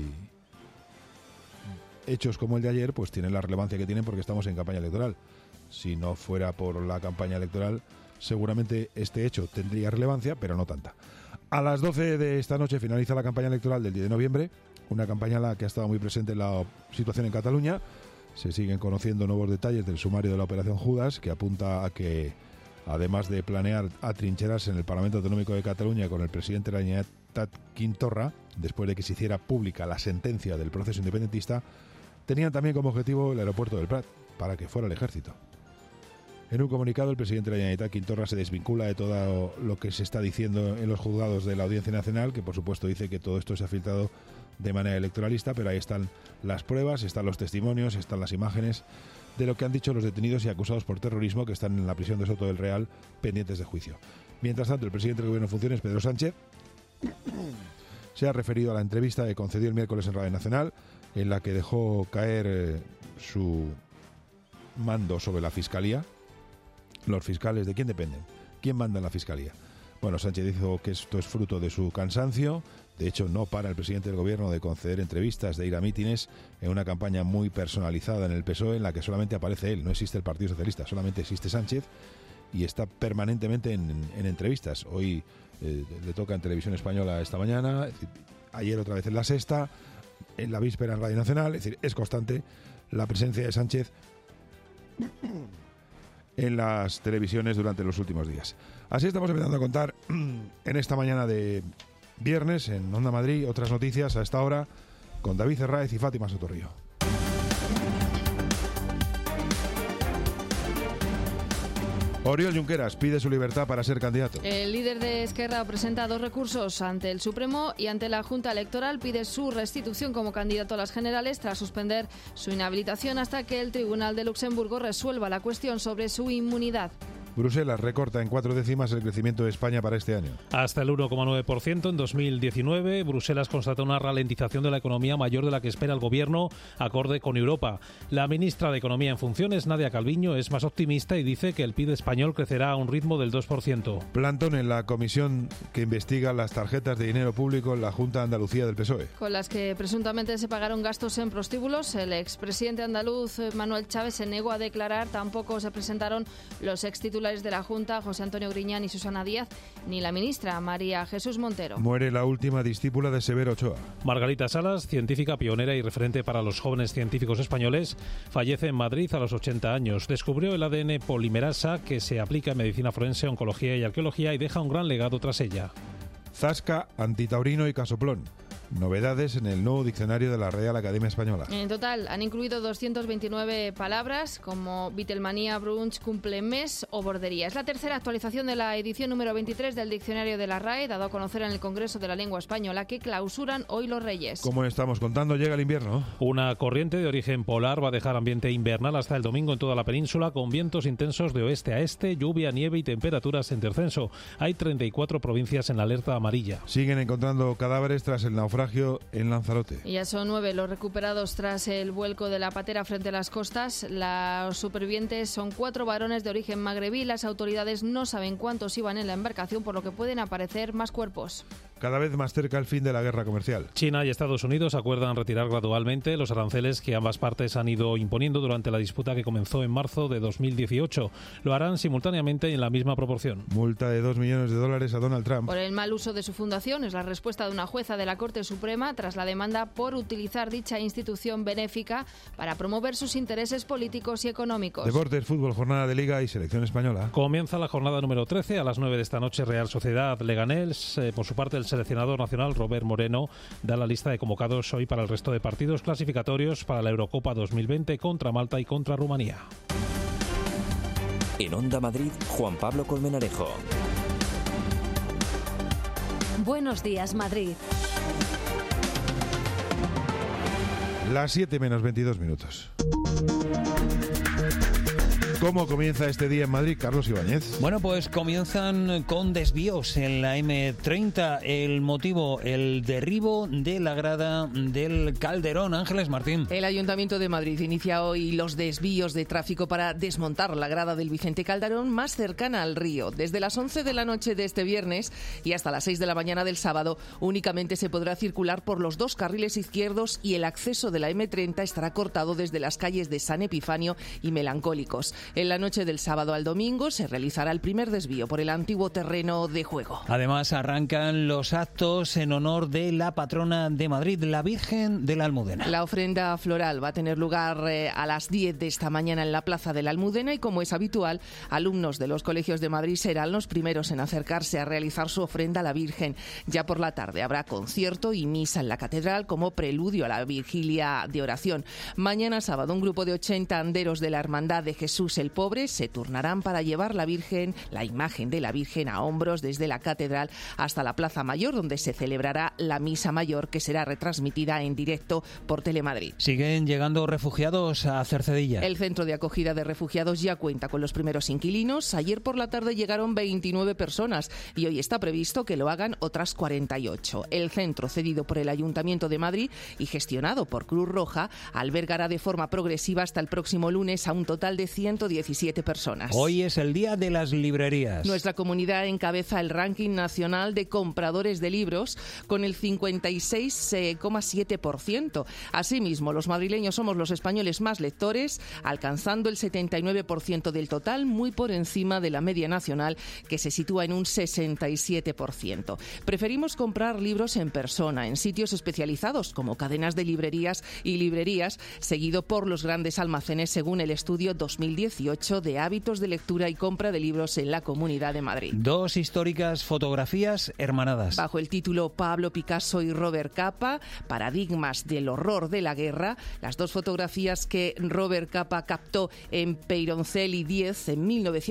hechos como el de ayer pues tienen la relevancia que tienen porque estamos en campaña electoral. Si no fuera por la campaña electoral, seguramente este hecho tendría relevancia, pero no tanta. A las 12 de esta noche finaliza la campaña electoral del 10 de noviembre, una campaña en la que ha estado muy presente la situación en Cataluña. Se siguen conociendo nuevos detalles del sumario de la Operación Judas, que apunta a que, además de planear atrincherarse en el Parlamento Autonómico de Cataluña con el presidente de la Generalitat, Quim Torra, después de que se hiciera pública la sentencia del proceso independentista, tenían también como objetivo el aeropuerto del Prat, para que fuera el ejército. En un comunicado, el presidente de la Generalitat, Quim Torra, se desvincula de todo lo que se está diciendo en los juzgados de la Audiencia Nacional, que por supuesto dice que todo esto se ha filtrado de manera electoralista, pero ahí están las pruebas, están los testimonios, están las imágenes de lo que han dicho los detenidos y acusados por terrorismo que están en la prisión de Soto del Real pendientes de juicio. Mientras tanto, el presidente del Gobierno en funciones, Pedro Sánchez, se ha referido a la entrevista que concedió el miércoles en Radio Nacional, en la que dejó caer su mando sobre la Fiscalía. Los fiscales, ¿de quién dependen? ¿Quién manda en la Fiscalía? Bueno, Sánchez dijo que esto es fruto de su cansancio. De hecho, no para el presidente del Gobierno de conceder entrevistas, de ir a mítines, en una campaña muy personalizada en el PSOE, en la que solamente aparece él. No existe el Partido Socialista, solamente existe Sánchez, y está permanentemente en entrevistas. Hoy le toca en Televisión Española esta mañana, es decir, ayer otra vez en La Sexta, en la víspera en Radio Nacional. Es decir, es constante la presencia de Sánchez en las televisiones durante los últimos días. Así estamos empezando a contar en esta mañana de viernes en Onda Madrid otras noticias a esta hora con David Herráez y Fátima Sotorrío. Oriol Junqueras pide su libertad para ser candidato. El líder de Esquerra presenta 2 recursos ante el Supremo y ante la Junta Electoral. Pide su restitución como candidato a las generales tras suspender su inhabilitación hasta que el Tribunal de Luxemburgo resuelva la cuestión sobre su inmunidad. Bruselas recorta en 4 décimas el crecimiento de España para este año. Hasta el 1,9% en 2019. Bruselas constata una ralentización de la economía mayor de la que espera el Gobierno, acorde con Europa. La ministra de Economía en funciones, Nadia Calviño, es más optimista y dice que el PIB español crecerá a un ritmo del 2%. Plantón en la comisión que investiga las tarjetas de dinero público en la Junta de Andalucía del PSOE. Con las que presuntamente se pagaron gastos en prostíbulos, el expresidente andaluz Manuel Chávez se negó a declarar. Tampoco se presentaron los extitulares de la Junta, José Antonio Griñán y Susana Díaz, ni la ministra María Jesús Montero. Muere la última discípula de Severo Ochoa. Margarita Salas, científica pionera y referente para los jóvenes científicos españoles, fallece en Madrid a los 80 años. Descubrió el ADN polimerasa que se aplica en medicina forense, oncología y arqueología y deja un gran legado tras ella. Zasca, antitaurino y casoplón. Novedades en el nuevo diccionario de la Real Academia Española. En total han incluido 229 palabras como Beatlemanía, brunch, cumplemes o bordería. Es la tercera actualización de la edición número 23 del diccionario de la RAE, dado a conocer en el Congreso de la Lengua Española, que clausuran hoy los Reyes. Como estamos contando, llega el invierno. Una corriente de origen polar va a dejar ambiente invernal hasta el domingo en toda la península, con vientos intensos de oeste a este, lluvia, nieve y temperaturas en descenso. Hay 34 provincias en alerta amarilla. Siguen encontrando cadáveres tras el naufragio en Lanzarote. Y ya son 9 los recuperados tras el vuelco de la patera frente a las costas. Los supervivientes son 4 varones de origen magrebí. Las autoridades no saben cuántos iban en la embarcación, por lo que pueden aparecer más cuerpos. Cada vez más cerca el fin de la guerra comercial. China y Estados Unidos acuerdan retirar gradualmente los aranceles que ambas partes han ido imponiendo durante la disputa que comenzó en marzo de 2018. Lo harán simultáneamente y en la misma proporción. Multa de $2 millones a Donald Trump. Por el mal uso de su fundación es la respuesta de una jueza de la Corte Suprema tras la demanda por utilizar dicha institución benéfica para promover sus intereses políticos y económicos. Deportes, fútbol, jornada de Liga y selección española. Comienza la jornada número 13 a las 9 de esta noche. Real Sociedad Leganés. Por su parte, el seleccionador nacional Robert Moreno da la lista de convocados hoy para el resto de partidos clasificatorios para la Eurocopa 2020 contra Malta y contra Rumanía. En Onda Madrid, Juan Pablo Colmenarejo. Buenos días, Madrid. Las 7 menos 22 minutos. ¿Cómo comienza este día en Madrid, Carlos Ibáñez? Bueno, pues comienzan con desvíos en la M30. El motivo, el derribo de la grada del Calderón. Ángeles Martín. El Ayuntamiento de Madrid inicia hoy los desvíos de tráfico para desmontar la grada del Vicente Calderón más cercana al río. Desde las 11 de la noche de este viernes y hasta las 6 de la mañana del sábado, únicamente se podrá circular por los 2 carriles izquierdos y el acceso de la M30 estará cortado desde las calles de San Epifanio y Melancólicos. En la noche del sábado al domingo se realizará el primer desvío por el antiguo terreno de juego. Además, arrancan los actos en honor de la patrona de Madrid, la Virgen de la Almudena. La ofrenda floral va a tener lugar a las 10 de esta mañana en la Plaza de la Almudena y, como es habitual, alumnos de los colegios de Madrid serán los primeros en acercarse a realizar su ofrenda a la Virgen. Ya por la tarde habrá concierto y misa en la catedral como preludio a la vigilia de oración. Mañana sábado, un grupo de 80 anderos de la Hermandad de Jesús el Pobre se turnarán para llevar la imagen de la Virgen a hombros desde la catedral hasta la Plaza Mayor, donde se celebrará la misa mayor, que será retransmitida en directo por Telemadrid. Siguen llegando refugiados a Cercedilla. El centro de acogida de refugiados ya cuenta con los primeros inquilinos. Ayer por la tarde llegaron 29 personas y hoy está previsto que lo hagan otras 48. El centro, cedido por el Ayuntamiento de Madrid y gestionado por Cruz Roja, albergará de forma progresiva hasta el próximo lunes a un total de 117 personas. Hoy es el día de las librerías. Nuestra comunidad encabeza el ranking nacional de compradores de libros con el 56,7%. Asimismo, los madrileños somos los españoles más lectores, alcanzando el 79% del total, muy por encima de la media nacional, que se sitúa en un 67%. Preferimos comprar libros en persona, en sitios especializados como cadenas de librerías y librerías, seguido por los grandes almacenes, según el estudio 2018 de hábitos de lectura y compra de libros en la Comunidad de Madrid. Dos históricas fotografías hermanadas. Bajo el título Pablo Picasso y Robert Capa, paradigmas del horror de la guerra, las dos fotografías que Robert Capa captó en Peyroncelli 10 en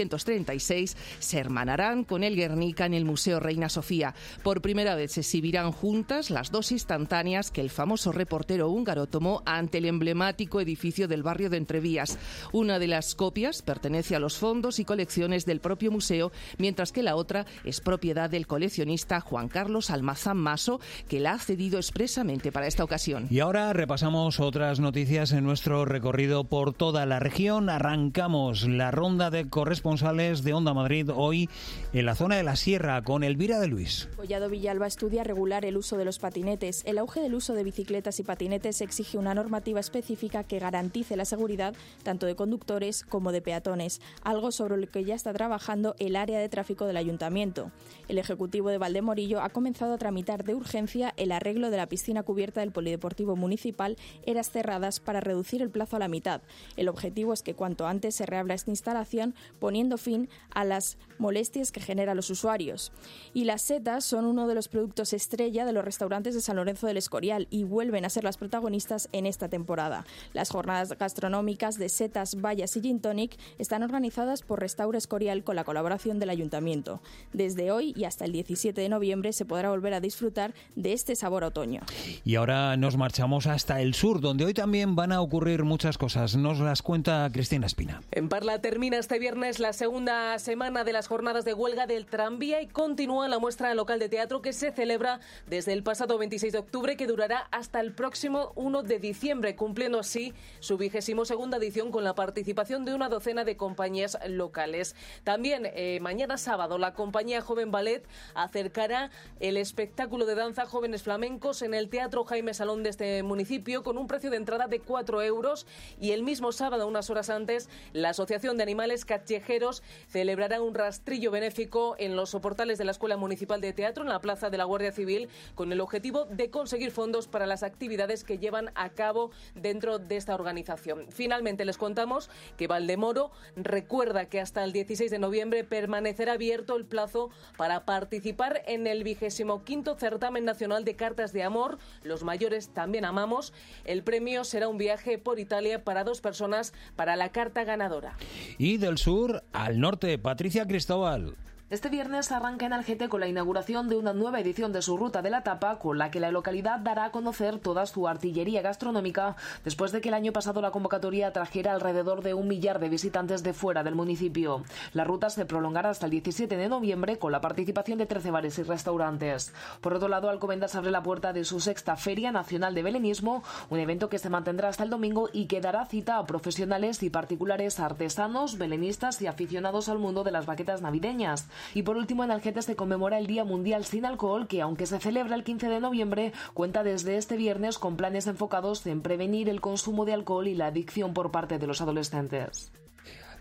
1936 se hermanarán con el Guernica en el Museo Reina Sofía. Por primera vez se exhibirán juntas las dos instantáneas que el famoso reportero húngaro tomó ante el emblemático edificio del barrio de Entrevías. Una de las copias pertenece a los fondos y colecciones del propio museo, mientras que la otra es propiedad del coleccionista Juan Carlos Almazán Maso, que la ha cedido expresamente para esta ocasión. Y ahora repasamos otras noticias en nuestro recorrido por toda la región. Arrancamos la ronda de corresponsales de Onda Madrid hoy en la zona de la Sierra con Elvira de Luis. Collado Villalba estudia regular el uso de los patinetes. El auge del uso de bicicletas y patinetes exige una normativa específica que garantice la seguridad tanto de conductores como de peatones, algo sobre lo que ya está trabajando el área de tráfico del Ayuntamiento. El Ejecutivo de Valdemorillo ha comenzado a tramitar de urgencia el arreglo de la piscina cubierta del Polideportivo Municipal Eras Cerradas para reducir el plazo a la mitad. El objetivo es que cuanto antes se reabra esta instalación, poniendo fin a las molestias que generan los usuarios. Y las setas son uno de los productos estrella de los restaurantes de San Lorenzo del Escorial y vuelven a ser las protagonistas en esta temporada. Las jornadas gastronómicas de setas, bayas y gin tonic están organizadas por Restaura Escorial con la colaboración del Ayuntamiento. Desde hoy y hasta el 17 de noviembre se podrá volver a disfrutar de este sabor a otoño. Y ahora nos marchamos hasta el sur, donde hoy también van a ocurrir muchas cosas. Nos las cuenta Cristina Espina. En Parla termina este viernes la segunda semana de las jornadas de huelga del tranvía y continúa la muestra local de teatro que se celebra desde el pasado 26 de octubre, que durará hasta el próximo 1 de diciembre, cumpliendo así su 22ª edición con la participación de una docena de compañías locales. También mañana sábado la compañía Joven Ballet acercará el espectáculo de danza Jóvenes Flamencos en el Teatro Jaime Salón de este municipio con un precio de entrada de 4 euros, y el mismo sábado, unas horas antes, la Asociación de Animales Callejeros celebrará un rastrillo benéfico en los soportales de la Escuela Municipal de Teatro en la Plaza de la Guardia Civil, con el objetivo de conseguir fondos para las actividades que llevan a cabo dentro de esta organización. Finalmente les contamos que Valdemoro recuerda que hasta el 16 de noviembre permanecerá abierto el plazo para participar en el 25º Certamen Nacional de Cartas de Amor. Los mayores también amamos. El premio será un viaje por Italia para 2 personas para la carta ganadora. Y del sur al norte, Patricia Cristóbal. Este viernes arranca en Algete con la inauguración de una nueva edición de su Ruta de la Tapa, con la que la localidad dará a conocer toda su artillería gastronómica, después de que el año pasado la convocatoria trajera alrededor de 1 millar de visitantes de fuera del municipio. La ruta se prolongará hasta el 17 de noviembre con la participación de 13 bares y restaurantes. Por otro lado, Alcobendas abre la puerta de su 6ª Feria Nacional de Belenismo, un evento que se mantendrá hasta el domingo y que dará cita a profesionales y particulares, artesanos, belenistas y aficionados al mundo de las baquetas navideñas. Y por último, en Algete se conmemora el Día Mundial Sin Alcohol, que aunque se celebra el 15 de noviembre, cuenta desde este viernes con planes enfocados en prevenir el consumo de alcohol y la adicción por parte de los adolescentes.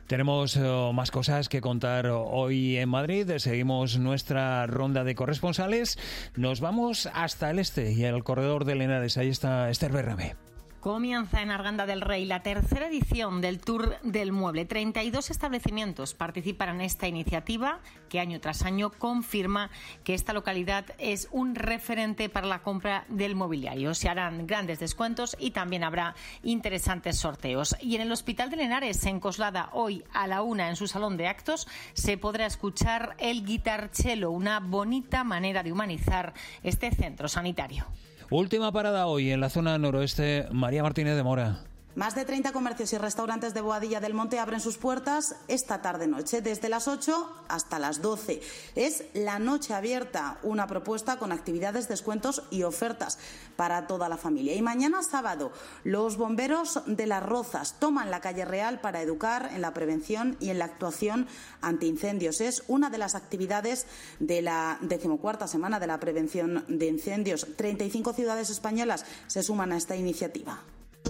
Tenemos más cosas que contar hoy en Madrid. Seguimos nuestra ronda de corresponsales. Nos vamos hasta el este y al corredor de Henares. Ahí está Esther Berramé. Comienza en Arganda del Rey la tercera edición del Tour del Mueble. 32 establecimientos participan en esta iniciativa que año tras año confirma que esta localidad es un referente para la compra del mobiliario. Se harán grandes descuentos y también habrá interesantes sorteos. Y en el Hospital de Henares, en Coslada, hoy a la 1 en su salón de actos, se podrá escuchar el guitarchelo, una bonita manera de humanizar este centro sanitario. Última parada hoy en la zona noroeste, María Martínez de Mora. Más de 30 comercios y restaurantes de Boadilla del Monte abren sus puertas esta tarde-noche, desde las 8 hasta las 12. Es la noche abierta, una propuesta con actividades, descuentos y ofertas para toda la familia. Y mañana sábado, los bomberos de Las Rozas toman la calle Real para educar en la prevención y en la actuación ante incendios. Es una de las actividades de la 14ª semana de la prevención de incendios. 35 ciudades españolas se suman a esta iniciativa.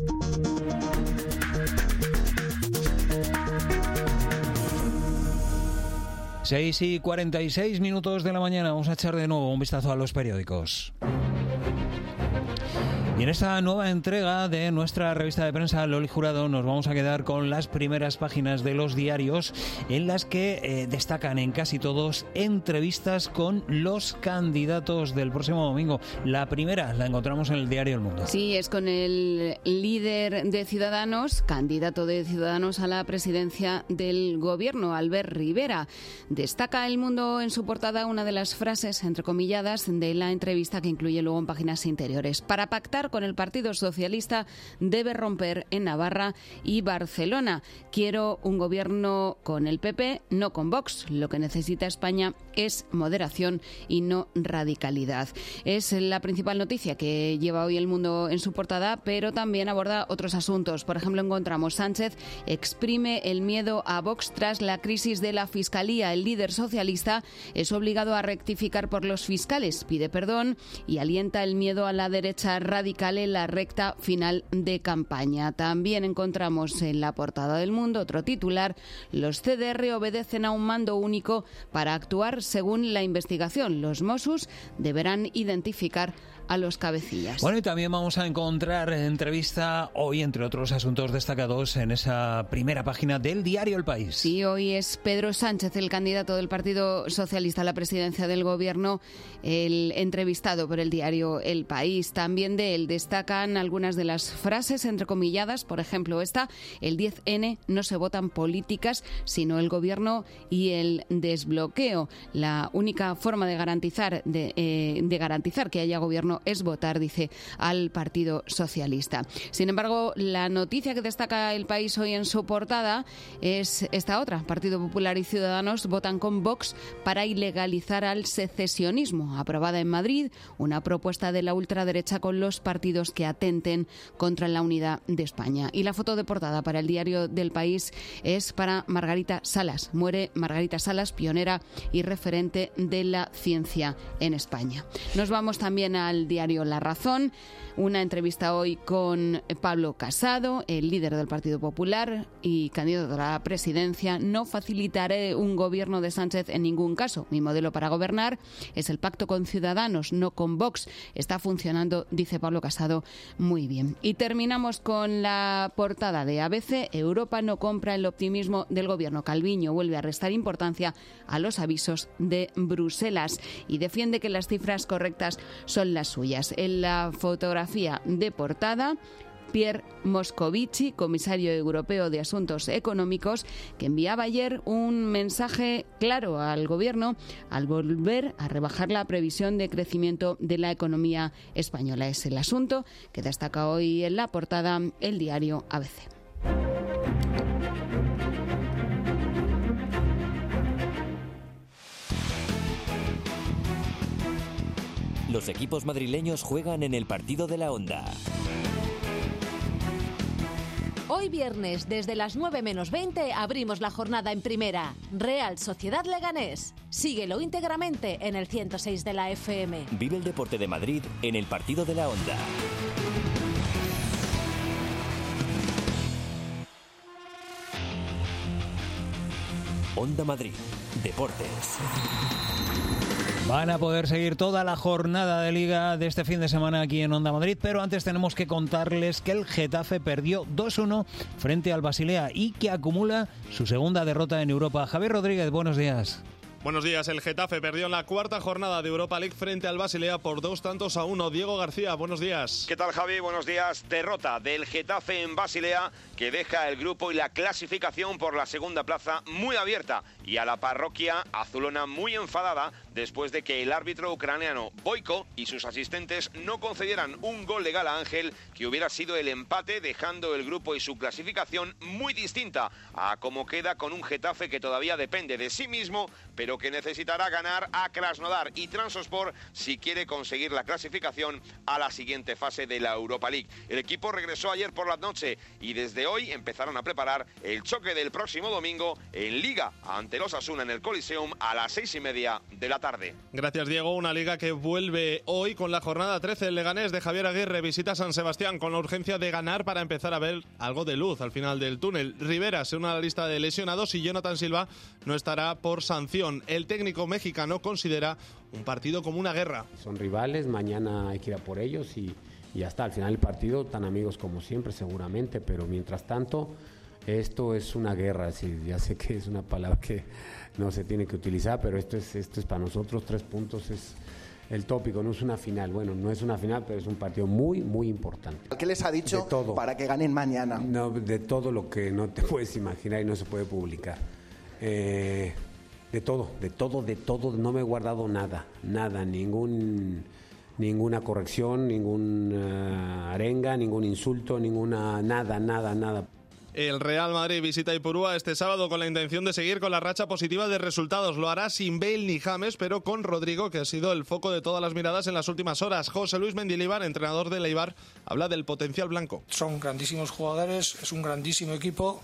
6:46 de la mañana. Vamos a echar de nuevo un vistazo a los periódicos. Y en esta nueva entrega de nuestra revista de prensa Loli Jurado nos vamos a quedar con las primeras páginas de los diarios, en las que destacan en casi todos entrevistas con los candidatos del próximo domingo. La primera la encontramos en el diario El Mundo. Sí, es con el líder de Ciudadanos, candidato de Ciudadanos a la presidencia del gobierno, Albert Rivera. Destaca El Mundo en su portada una de las frases entrecomilladas de la entrevista, que incluye luego en páginas interiores. Para pactar con el Partido Socialista debe romper en Navarra y Barcelona. Quiero un gobierno con el PP, no con Vox. Lo que necesita España es moderación y no radicalidad. Es la principal noticia que lleva hoy El Mundo en su portada, pero también aborda otros asuntos. Por ejemplo, encontramos: Sánchez exprime el miedo a Vox tras la crisis de la Fiscalía. El líder socialista es obligado a rectificar por los fiscales, pide perdón y alienta el miedo a la derecha radical en la recta final de campaña. También encontramos en la portada del Mundo otro titular: los CDR obedecen a un mando único para actuar según la investigación. Los Mossos deberán identificar a los cabecillas. Bueno, y también vamos a encontrar entrevista hoy, entre otros asuntos destacados, en esa primera página del diario El País. Sí, hoy es Pedro Sánchez, el candidato del Partido Socialista a la presidencia del gobierno, el entrevistado por el diario El País. También de él destacan algunas de las frases entrecomilladas, por ejemplo esta: el 10N no se votan políticas, sino el gobierno y el desbloqueo. La única forma de garantizar que haya gobierno es votar, dice, al Partido Socialista. Sin embargo, la noticia que destaca El País hoy en su portada es esta otra: Partido Popular y Ciudadanos votan con Vox para ilegalizar al secesionismo. Aprobada en Madrid una propuesta de la ultraderecha con los partidos que atenten contra la unidad de España. Y la foto de portada para el diario del País es para Margarita Salas. Muere Margarita Salas, pionera y referente de la ciencia en España. Nos vamos también al diario La Razón. Una entrevista hoy con Pablo Casado, el líder del Partido Popular y candidato a la presidencia. No facilitaré un gobierno de Sánchez en ningún caso. Mi modelo para gobernar es el pacto con Ciudadanos, no con Vox. Está funcionando, dice Pablo Casado, muy bien. Y terminamos con la portada de ABC. Europa no compra el optimismo del gobierno. Calviño vuelve a restar importancia a los avisos de Bruselas y defiende que las cifras correctas son las suyas. En la fotografía de portada, Pierre Moscovici, comisario europeo de Asuntos Económicos, que enviaba ayer un mensaje claro al gobierno al volver a rebajar la previsión de crecimiento de la economía española. Es el asunto que destaca hoy en la portada el diario ABC. Los equipos madrileños juegan en el partido de la Onda. Hoy viernes, desde las 9 menos 20, abrimos la jornada en primera. Real Sociedad Leganés. Síguelo íntegramente en el 106 de la FM. Vive el deporte de Madrid en el partido de la Onda. Onda Madrid, Deportes. Van a poder seguir toda la jornada de Liga de este fin de semana aquí en Onda Madrid, pero antes tenemos que contarles que el Getafe perdió 2-1 frente al Basilea y que acumula su segunda derrota en Europa. Javier Rodríguez, buenos días. Buenos días. El Getafe perdió en la cuarta jornada de Europa League frente al Basilea por 2-1. Diego García, buenos días. ¿Qué tal, Javi? Buenos días. Derrota del Getafe en Basilea que deja el grupo y la clasificación por la segunda plaza muy abierta y a la parroquia azulona muy enfadada después de que el árbitro ucraniano Boyko y sus asistentes no concedieran un gol legal a Ángel que hubiera sido el empate, dejando el grupo y su clasificación muy distinta a como queda, con un Getafe que todavía depende de sí mismo, pero que necesitará ganar a Krasnodar y Trabzonspor si quiere conseguir la clasificación a la siguiente fase de la Europa League. El equipo regresó ayer por la noche y desde hoy empezaron a preparar el choque del próximo domingo en Liga ante los Osasuna en el Coliseum a las 6:30 de la tarde. Gracias, Diego. Una Liga que vuelve hoy con la jornada 13. El Leganés de Javier Aguirre visita San Sebastián con la urgencia de ganar para empezar a ver algo de luz al final del túnel. Rivera se une a la lista de lesionados y Jonathan Silva no estará por sanción. El técnico mexicano considera un partido como una guerra. Son rivales, mañana hay que ir a por ellos y ya está. Al final del partido, tan amigos como siempre seguramente, pero mientras tanto esto es una guerra. Sí, ya sé que es una palabra que no se tiene que utilizar, pero esto es para nosotros 3 puntos es el tópico, no es una final. Bueno, no es una final, pero es un partido muy, muy importante. ¿Qué les ha dicho para que ganen mañana? No, de todo lo que no te puedes imaginar y no se puede publicar. De todo, no me he guardado nada, ninguna corrección, ninguna arenga, ningún insulto, nada. El Real Madrid visita Ipurúa este sábado con la intención de seguir con la racha positiva de resultados. Lo hará sin Bale ni James, pero con Rodrigo, que ha sido el foco de todas las miradas en las últimas horas. José Luis Mendilibar, entrenador del Eibar, habla del potencial blanco. Son grandísimos jugadores, es un grandísimo equipo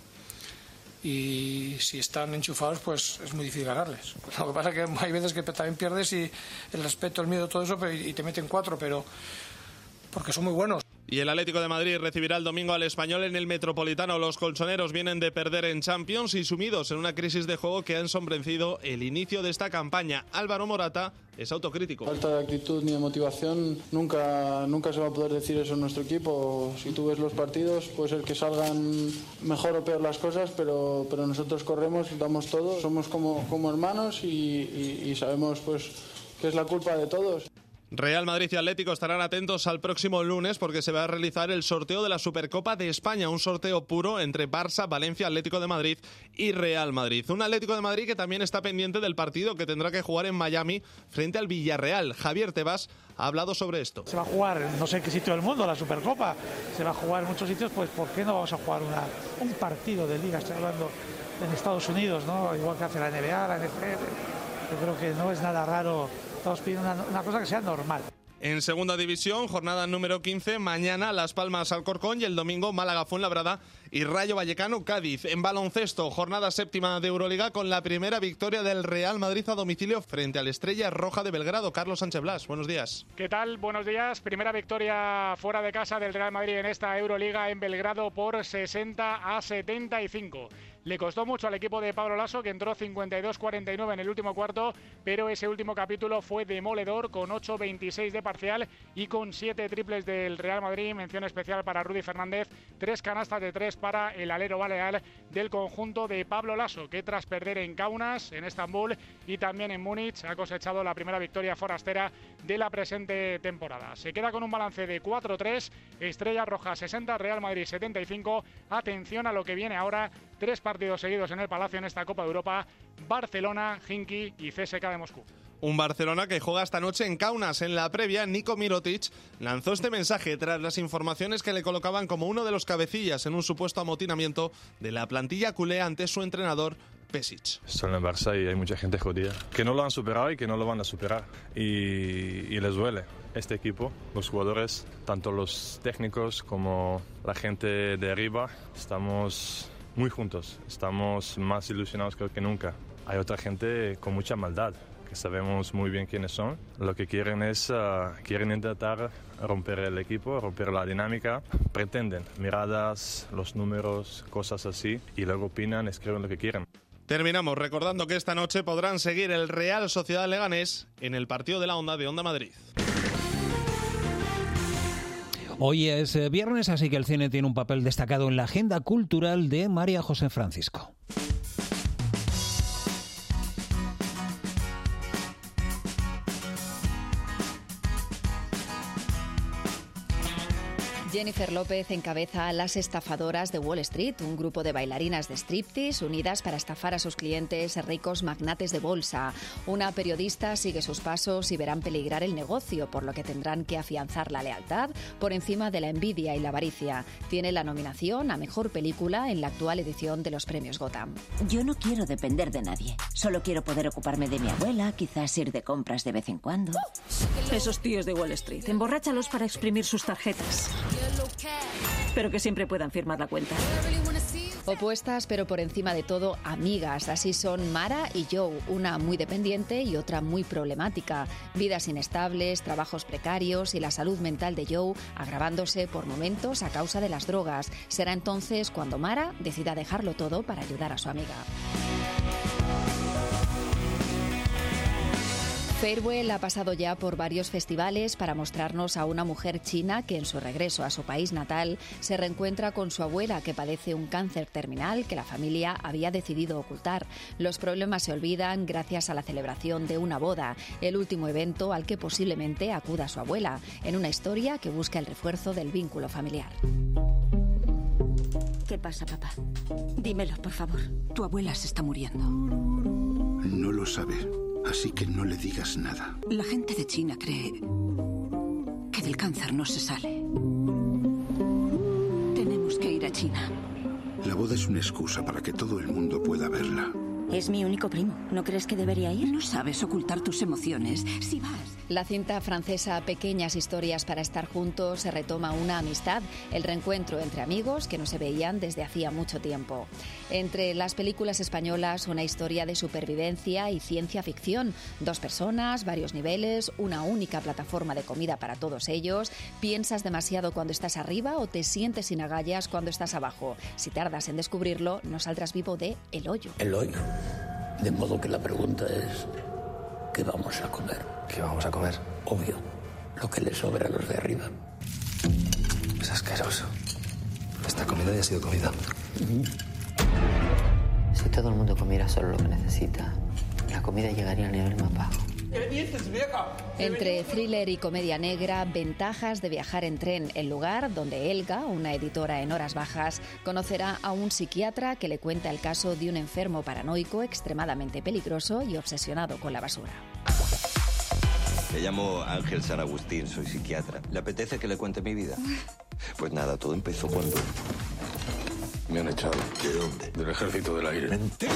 y si están enchufados pues es muy difícil ganarles. Lo que pasa es que hay veces que también pierdes y el respeto, el miedo, todo eso, y te meten 4, pero porque son muy buenos. Y el Atlético de Madrid recibirá el domingo al Español en el Metropolitano. Los colchoneros vienen de perder en Champions y sumidos en una crisis de juego que ha ensombrecido el inicio de esta campaña. Álvaro Morata es autocrítico. Falta de actitud ni de motivación, nunca se va a poder decir eso en nuestro equipo. Si tú ves los partidos, puede ser que salgan mejor o peor las cosas, pero nosotros corremos, damos todo, somos como hermanos y sabemos pues que es la culpa de todos. Real Madrid y Atlético estarán atentos al próximo lunes porque se va a realizar el sorteo de la Supercopa de España, un sorteo puro entre Barça, Valencia, Atlético de Madrid y Real Madrid. Un Atlético de Madrid que también está pendiente del partido que tendrá que jugar en Miami frente al Villarreal. Javier Tebas ha hablado sobre esto. Se va a jugar en no sé qué sitio del mundo, la Supercopa, se va a jugar en muchos sitios, pues ¿por qué no vamos a jugar un partido de liga? Estoy hablando en Estados Unidos, ¿no? Igual que hace la NBA, la NFL. Yo creo que no es nada raro. Estamos pidiendo una cosa que sea normal. En segunda división, jornada número 15, mañana Las Palmas Alcorcón y el domingo Málaga Fuenlabrada y Rayo Vallecano Cádiz. En baloncesto, jornada séptima de Euroliga con la primera victoria del Real Madrid a domicilio frente al Estrella Roja de Belgrado. Carlos Sánchez Blas, buenos días. ¿Qué tal? Buenos días. Primera victoria fuera de casa del Real Madrid en esta Euroliga en Belgrado por 60-75. Le costó mucho al equipo de Pablo Lasso, que entró 52-49 en el último cuarto, pero ese último capítulo fue demoledor con 8-26 de parcial y con 7 triples del Real Madrid. Mención especial para Rudy Fernández, 3 canastas de 3 para el alero balear del conjunto de Pablo Lasso, que tras perder en Kaunas, en Estambul y también en Múnich, ha cosechado la primera victoria forastera de la presente temporada. Se queda con un balance de 4-3, Estrella Roja 60, Real Madrid 75. Atención a lo que viene ahora, 3 partidos seguidos en el Palacio en esta Copa de Europa: Barcelona, Khimki y CSKA de Moscú. Un Barcelona que juega esta noche en Kaunas. En la previa, Niko Mirotic lanzó este mensaje tras las informaciones que le colocaban como uno de los cabecillas en un supuesto amotinamiento de la plantilla culé ante su entrenador Pešić. Estoy en el Barça y hay mucha gente jodida que no lo han superado y que no lo van a superar y les duele. Este equipo, los jugadores, tanto los técnicos como la gente de arriba, estamos muy juntos, estamos más ilusionados creo que nunca. Hay otra gente con mucha maldad, que sabemos muy bien quiénes son. Lo que quieren es quieren intentar romper el equipo, romper la dinámica. Pretenden miradas, los números, cosas así, y luego opinan, escriben lo que quieren. Terminamos recordando que esta noche podrán seguir el Real Sociedad Leganés en el partido de la Onda de Onda Madrid. Hoy es viernes, así que el cine tiene un papel destacado en la agenda cultural de María José Francisco. Jennifer López encabeza a Las Estafadoras de Wall Street, un grupo de bailarinas de striptease unidas para estafar a sus clientes ricos magnates de bolsa. Una periodista sigue sus pasos y verán peligrar el negocio, por lo que tendrán que afianzar la lealtad por encima de la envidia y la avaricia. Tiene la nominación a Mejor Película en la actual edición de los premios Gotham. Yo no quiero depender de nadie. Solo quiero poder ocuparme de mi abuela, quizás ir de compras de vez en cuando. Esos tíos de Wall Street, emborráchalos para exprimir sus tarjetas. Pero que siempre puedan firmar la cuenta. Opuestas, pero por encima de todo, amigas. Así son Mara y Joe, una muy dependiente y otra muy problemática. Vidas inestables, trabajos precarios y la salud mental de Joe agravándose por momentos a causa de las drogas. Será entonces cuando Mara decida dejarlo todo para ayudar a su amiga. Farewell ha pasado ya por varios festivales para mostrarnos a una mujer china que en su regreso a su país natal se reencuentra con su abuela que padece un cáncer terminal que la familia había decidido ocultar. Los problemas se olvidan gracias a la celebración de una boda, el último evento al que posiblemente acuda su abuela, en una historia que busca el refuerzo del vínculo familiar. ¿Qué pasa, papá? Dímelo, por favor. Tu abuela se está muriendo. No lo sabe. Así que no le digas nada. La gente de China cree que del cáncer no se sale. Tenemos que ir a China. La boda es una excusa para que todo el mundo pueda verla. Es mi único primo. ¿No crees que debería ir? No sabes ocultar tus emociones. Si vas... La cinta francesa Pequeñas historias para estar juntos se retoma una amistad, el reencuentro entre amigos que no se veían desde hacía mucho tiempo. Entre las películas españolas, una historia de supervivencia y ciencia ficción. 2 personas, varios niveles, una única plataforma de comida para todos ellos. ¿Piensas demasiado cuando estás arriba o te sientes sin agallas cuando estás abajo? Si tardas en descubrirlo, no saldrás vivo de El Hoyo. El Hoyo. De modo que la pregunta es... ¿qué vamos a comer? ¿Qué vamos a comer? Obvio, lo que le sobra a los de arriba. Es asqueroso. Esta comida ya ha sido comida. Si todo el mundo comiera solo lo que necesita, la comida llegaría al nivel más bajo. ¿Qué dices, vieja? Entre thriller y comedia negra, ventajas de viajar en tren, el lugar donde Elga, una editora en horas bajas, conocerá a un psiquiatra que le cuenta el caso de un enfermo paranoico extremadamente peligroso y obsesionado con la basura. Me llamo Ángel San Agustín, soy psiquiatra. ¿Le apetece que le cuente mi vida? Pues nada, todo empezó cuando... Me han echado. ¿De dónde? Del Ejército del Aire. ¡Mentira!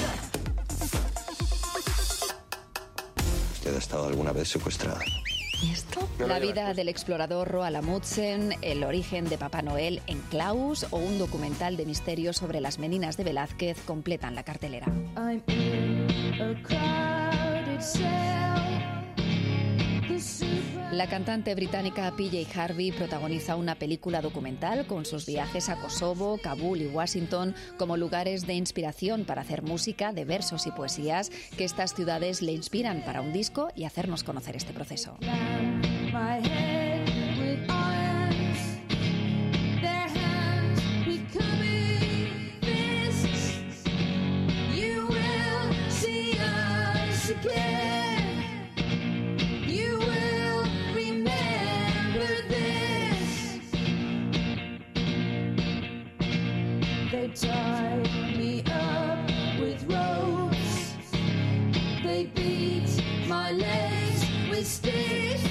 ¿Usted ha estado alguna vez secuestrada? ¿Y esto? La vida del explorador Roald Amundsen, el origen de Papá Noel en Klaus o un documental de misterio sobre las meninas de Velázquez completan la cartelera. La cantante británica PJ Harvey protagoniza una película documental con sus viajes a Kosovo, Kabul y Washington como lugares de inspiración para hacer música de versos y poesías que estas ciudades le inspiran para un disco y hacernos conocer este proceso. They tie me up with ropes. They beat my legs with sticks.